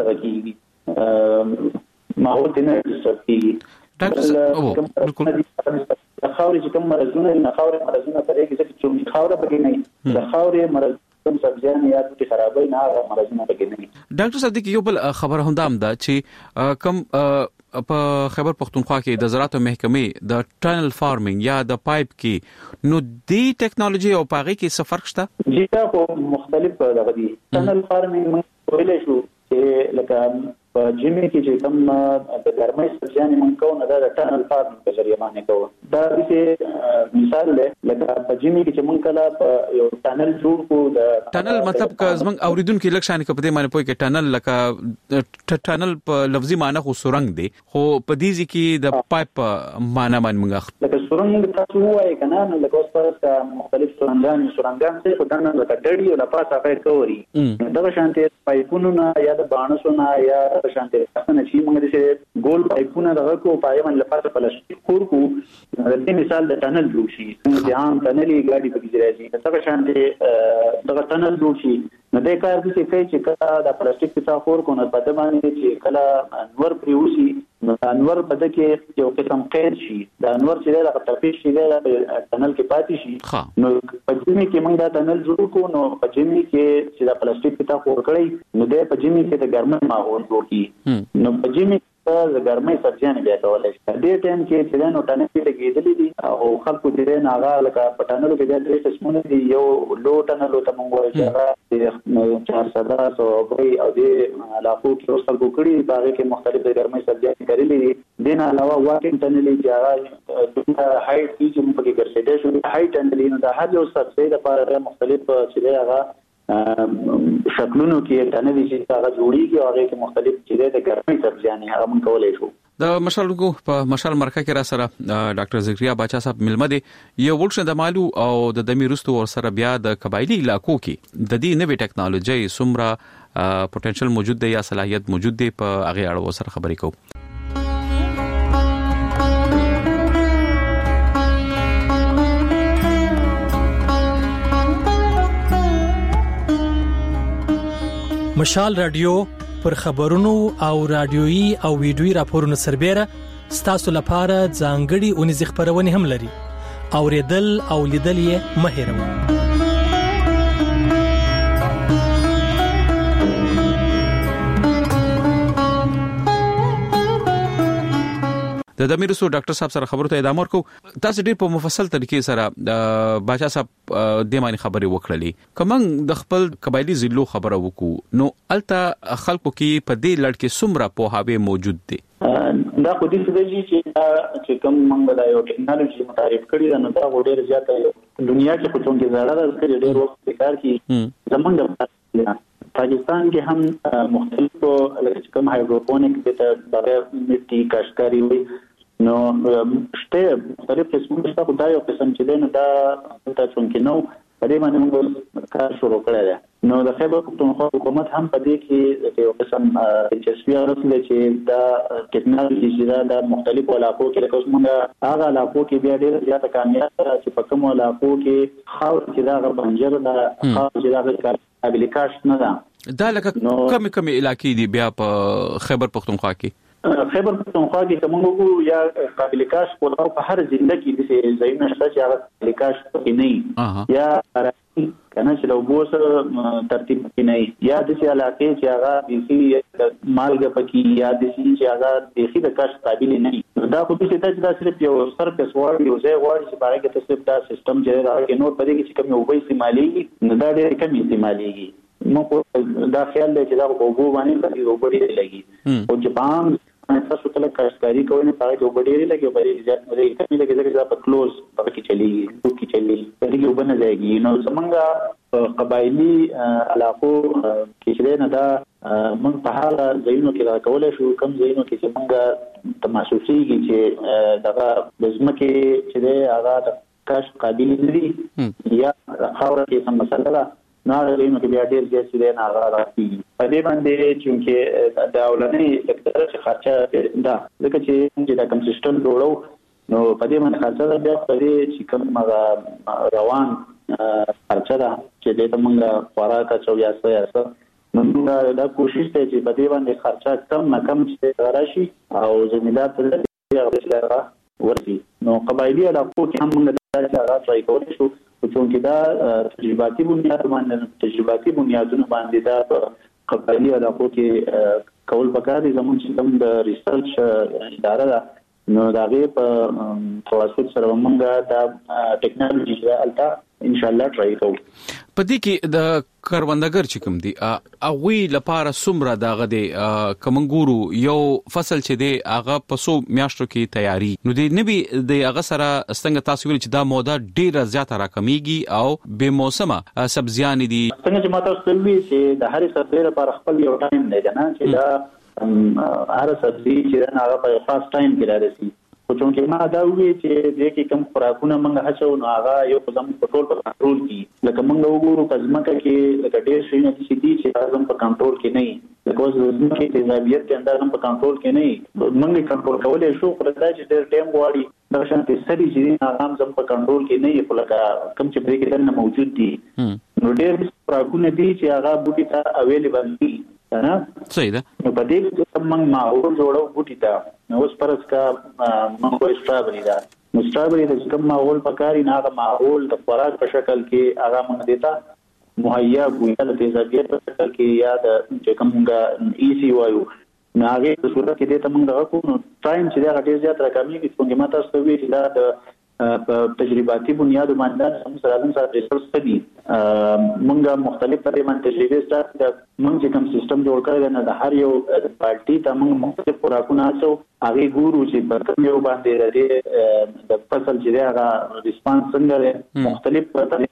دغه کیږي ماحول ته نه ستاسو ډاکټر بالکل خاورې چې کوم مرزونه نه خاورې مرزونه پرې کې چې خاورې پکې نه د خاورې مرز کوم سبزیان یا د خرابې نه هغه مرزونه پکې نه. ډاکټر صدیق یو بل خبر هم دام ده چې کوم په خیبر پختونخوا کې د زراعت محکمې د ټنل فارمینګ یا د پایپ کې نو دی ټیکنالوژي او پاغي کې څه فرق شته؟ جی دا خو مختلف دغه دي. ټنل فارمینګ موږ ویلې شو چې لکه په جمی کې چې کوم د ګرمۍ سبزیان موږ کوو نه د ټنل فارمینګ په ذریعہ باندې کوو. دا چې مثال دی لکه په جمی کې چې موږ کله یو ټنل جوړ کو د ټنل مطلب که زمنګ اوریدونکو لک شان کې په دې معنی پوي کې ټنل لکه ټنل په لفظي معنی خو سورنګ دی خو په دې ځکه د پایپ معنی باندې موږ لکه سورنګ تاسو وایي کنه نو لکه اوس په مختلف سورنګان سورنګان څه په دنه لکه ډډي او لپاسه غیر کوي دا شانته پایپونو نه یا د باڼسونو یا شانته څنګه چې موږ د ګول پایپونه دغه کو پایمن لپاره پلاستیک کور کو د مثال د ټنل جوړ شي چې عام ټنلي ګاډي په کې راځي څنګه شانته دغه ټنل جوړ شي نو د کار د څه کوي چې کله د پلاستیک څخه خور کو نه پد باندې چې کله انور پریوسی نو انور پد کې یو قسم قید شي د انور چې د تپیش شي د ټنل کې پاتې شي نو په جمی کې موږ دا ټنل جوړ کو نو په جمی کې چې د پلاستیک څخه خور کړی نو د په جمی کې د ګرمۍ ماحول جوړ کی نو په جمی د ګرمۍ سبزیان بیا کولای شي د دې ټیم کې چې نو ټنل کې لګېدلې دي او خلکو دې نه هغه لکه په ټنلو کې د درې قسمونه دي یو لو ټنل ته موږ وایو چې هغه چار سده سو او دې علاقو کې اوس خلکو کړي باغ کې مختلف د ګرمۍ سبزیان کړلې دي دین علاوه واکینګ ټنل چې هغه د هایټ کې موږ کې ګرځېدل شو هایټ ټنل نو د هر یو سبزی لپاره مختلف چې هغه شکلونو کې ټنل چې هغه جوړیږي او هغه کې مختلف چې د ګرمۍ سبزیان هغه موږ کولای شو. د مشالګو په مشال مرکه کې را سره ډاکټر زکریا باچا صاحب ملمه دي یو ورښه د مالو او د دمی رستو ور سره بیا د قبایلی علاقو کې د دې نوې ټیکنالوژي سمره پوتنشل موجود دی یا صلاحیت موجود دی په هغه اړه سره خبرې کوو. مشال رادیو پر خبرونو او رادیويي او ویډیويي راپورونو سربېره ستاسو لپاره ځانګړي اونیز خبرونه هم لري. اوریدل او لیدل یې مه هېروئ. د دمیرسو ډاکټر صاحب سره خبرو ته ادامه ورکو. تاسو ډېر په مفصل طریقې سره باچا صاحب د معنی خبرې وکړلې. کوم د خپل قبایلی ضلعو خبره وکړو نو الته خلکو کې په دې لړ کې څومره پوهاوی موجود دی؟ دا خو دې څه دی چې چې کوم موږ د یو ټیکنالوژي متعارف کړی دا نو دا ډېر زیاته دنیا کې په څنګه زړه راځي ډېر وخت کار کوي زمونږ پاکستان کې هم مختلفو کوم هایدروپونیک د بغیر مټي کاشکاری وي نو شته مختلف قسمونه شته خدای یو قسم چې دی نو دا تاسو کې نو په دې باندې موږ کار شروع کړی دی نو د خیبر پختونخوا حکومت هم په دې کې یو قسم دلچسپي راوړې چې دا ټیکنالوژي چې دا مختلفو علاقو کې لکه موږ هغه علاقو کې بیا ډېر زیاته کامیاب چې په کوم علاقو کې خاور چې دا بنجر دا خاور چې دا قابل کاشت نه ده دا لکه کم کم علاقې دي بیا په خیبر پختونخوا کې خیبر پختونخوا کې کومو کو یا قابل کاشت په په هر ضلع کې د ځایونو شته چې هغه قابل کاشت کې نه یا کنه چې لو بوس ترتیب کې نه یا د سي علاقې چې هغه د سي مالګه پکې یا د سي چې هغه د سي د کاشت قابل نه دا خو چې تاسو دا صرف یو سرفیس وارد یو ځای وارد چې باندې کې تاسو دا سیستم چې راځي نور پدې کې چې کوم یو وې استعمالي نه دا ډېر کم استعمالي مو دا خیال دی چې دا په وګو باندې په یو بډې لګي او جپان تاسو کله کاشتکاری کوئ نه پاره یو بډې لګي په دې ځای باندې کمی لګي چې په کلوز پکې چلی دوکي چلی په دې وبنه ځایږي نو څنګه قبایلی علاقو کې چې نه دا من په هغه ځایونو کې راکول شو کم ځایونو کې چې موږ تماسوسيږي چې دغه بزمکه چې دا هغه د کاشت قابل دي یا خاور کې سم مسله ده نه لري نو بیا ډیر زیات دي نه هغه راځي په دې باندې چې د اولنې لکه چې خرچه دا لکه چې دا کوم سیستم جوړو نو په دې باندې خرچه بیا په دې چې کوم روان خرچه ده چې د موږ خوراک او یا څه یا څه نو دا کوشش ته چې په دې باندې خرچه کم نه کم چې راشي او زمیندار ته ورسي. نو قبایلی علاقو کې هم موږ دا راځي راځي کولای شو چې دا تجرباتي بنیاد باندې تجرباتي بنیادونه باندې دا قبایلی علاقو کې کول پکار دي. زموږ چې کوم د ریسرچ اداره ده نو دا غي په توسط سره موږ دا ټیکنالوژي چې التا ان شاء الله ټرای کوو. پدې کې د کروندګر چې کوم دي هغه لپاره سمره داغه دي کومګورو یو فصل چې دی هغه پسو میاشتو کې تیاری نو دی نبی د هغه سره څنګه تاسو ویل چې دا موده ډیره زیاته راکمیږي او به موسمه سبزیان دي څنګه چې ماته سلوي چې د هر سبزی لپاره خپل یو ټایم دی نه چې دا هر سبزی چې نه هغه په خاص ټایم کې راځي. خو چې ما دا وی چې د کې کوم خوراکونه موږ هڅو نو هغه یو قدم په ټول په کنټرول کې لکه موږ وګورو کزمکه کې لکه ډېر شي نه چې دي چې لازم په کنټرول کې نه لکه اوس د کې تیزابیت کې اندازم په کنټرول کې نه موږ کنټرول کولای شو خو دا چې ډېر ټایم غواړي دا شانتي سړي چې هغه زم په کنټرول کې نه یو لکه کوم چې پرې کې نه موجود دي نو ډېر خوراکونه دي چې هغه بوټي ته اویلیبل دي نه صحیح ده. نو په دې کې موږ ماحول جوړو بوټي ته نو اوس پرس کا موږ استرابري دا مسترابري د کوم ماحول پکاري نه هغه ماحول د خوراک په شکل کې هغه موږ دیتا مهیا کوي د تیزابیت په شکل کې یا د چې کومه ای سی وایو نه هغه په صورت کې دیتا موږ دغه کو نو ټایم چې دا ډیر زیات راکمي څنګه ماته ستوي چې دا د په تجرباتي بنیاد باندې هم سره هم سره ریسرچ کوي موږ مختلف پرېمن تجربې ستاسو د موږ چې کوم سیستم جوړ کړی نه د هر یو پارټي ته موږ مختلف خوراکونه اچو هغه ګورو چې په کوم یو باندې راځي د فصل چې هغه ریسپانس څنګه لري مختلف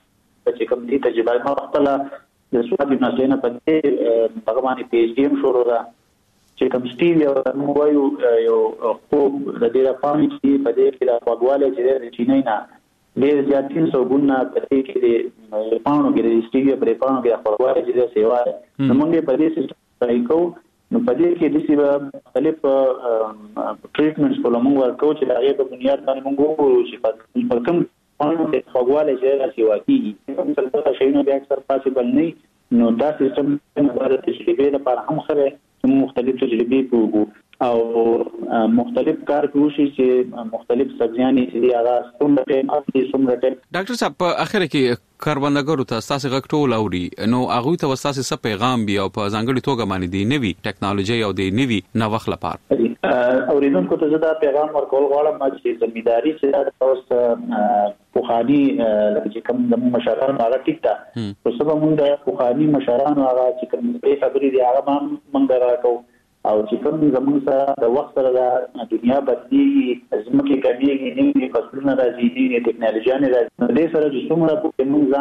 چې کوم دي تجربه ما خپل د سواد یونیورسيټي په دې هغه باندې پی ایچ ډي هم شروع را چې کوم سټیل یو موایو یو خو د دې لپاره چې په دې کې د خواږواله چې د چینای نه ډېر زیات تین سو ګونه په دې کې د پاڼو کې د سټیل په پاڼو کې د خواږواله چې د سیوا نو موږ په دې سیستم ټرای کوو نو په دې کې د سی مختلف ټریټمنټس په لمون ورکو چې د هغه په بنیاد باندې موږ وګورو چې په کوم پاڼو کې خواږواله چې د سیوا کیږي کوم څه څه شي نو بیا اکثر پاسبل نه نو دا سیستم د تجربې لپاره هم خره مختلف تجربې کوو او مختلف کار کوشي چې مختلف سبزیانې چې هغه څومره ټیم اخلي څومره ټیم. ډاکټر صاحب په اخر کې کروندګرو ته تاسو غږ ټول اوري نو هغه ته تاسو څه پیغام بیا په ځانګړي توګه باندې دی نوي ټیکنالوژي او دی نوي نوښت لپاره اوریدونکو ته زه دا پیغام ورکول غواړم چې ځمېداري چې تاسو پوخانی چې کوم د مشرانو هغه ټیک ده په سبب موږ د پوخانی مشرانو هغه چې کوم په خبرې دی هغه موږ راکو او چې کوم زموږ سره د وخت سره د دنیا بدلېږي ځمکې کمیږي نوي فصلونه راځي نوي ټیکنالوژي راځي دې سره چې څومره موږ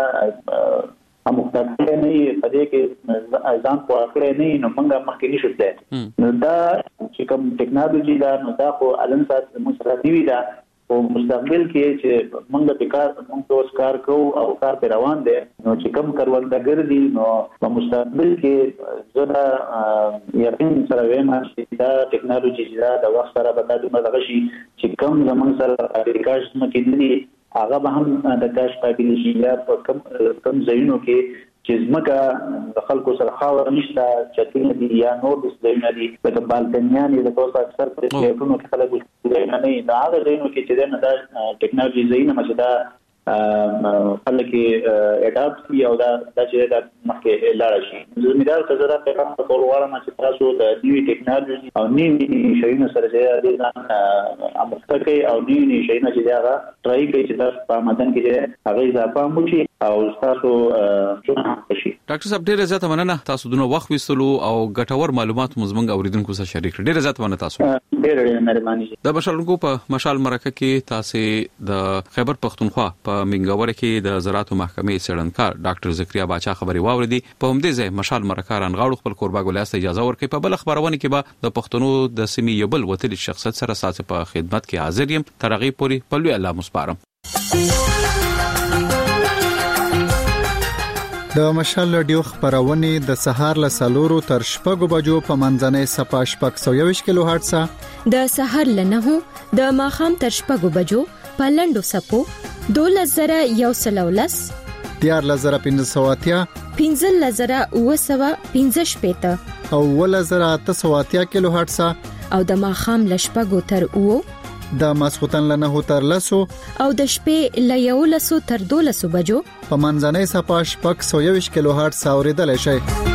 ځان هم مختلف نه په دې کې ځان په اړه نه نو موږ مخکې نشو ته نو دا چې کوم ټیکنالوژي دا نو دا خو علم سات موږ دی دا او مستقبل کې چې موږ په کار موږ اوس کار کوو او کار په روان دي نو چې کوم کروندګر دي نو په مستقبل کې زړه یقین سره وایم چې دا ټیکنالوژي دا د وخت سره به د مدغشي چې کوم زمون سره اپلیکیشن مکه دي هغه به هم د کاش قابل شي یا په کم کم ځایونو کې چې زمکه د خلکو سره خاور نشته چتونه دي یا نور د ځایونه دي لکه بالکنیان د تاسو اکثر په ټلیفونو کې خلک نه نه دا هغه ځایونه کې چې دا ټیکنالوژي زینه مشدا خلک اډاپټ کی او دا چې دا مخکې لاړ شي زمیدار ته زړه په کار کول غواړم چې تاسو د نوې ټیکنالوژي او نوې شیونو سره چې د امختکي او نوې شیونه چې دا ټرای کوي چې تاسو په مدن کې هغه اضافه موشي او تاسو څنګه شي. ډاکټر صاحب ډیره زیاته مننه تاسو دونه وخت وستلو او ګټور معلومات مزمنګ اوریدونکو سره شریک کړل. ډیره زیاته مننه تاسو. ډیره مهرباني. د مشالونکو په مشال مرکه کې تاسو د خیبر پختونخوا په منګور کې د زراعت محکمې سړنکار ډاکټر ذکریا باچا خبري واوریدي. په همدې ځای مشال مرکه رانغاړو خپل کوربا ګولاست اجازه ورکړي. په بل خبرونه کې به د پښتنو د سیمې یو بل وتلی شخصیت سره ساتي په خدمت کې حاضر یم. ترغه پوری په لوی الله مسپارم. د مشال رادیو خبرونه د سهار له سلورو تر شپږو بجو په منځنۍ صفه شپږ سوه یوویشت کیلو هرتز د سهار له نهو د ماخام تر شپږو بجو په لندو سپو دولس زره یو سل ولس دیار لزره پنځه سوه اتیا پنځه لزره اوه سوه پنځه شپېته او ول زره اته سوه اتیا کیلو هرتز او د ماخام له شپږو تر اوه د ماسختن له نه تر لسو او د شپې له یو لسو تر دولسو بجو په منځنۍ صفه شپږ سوه یوویشت کیلو هرتز اوریدلای شئ.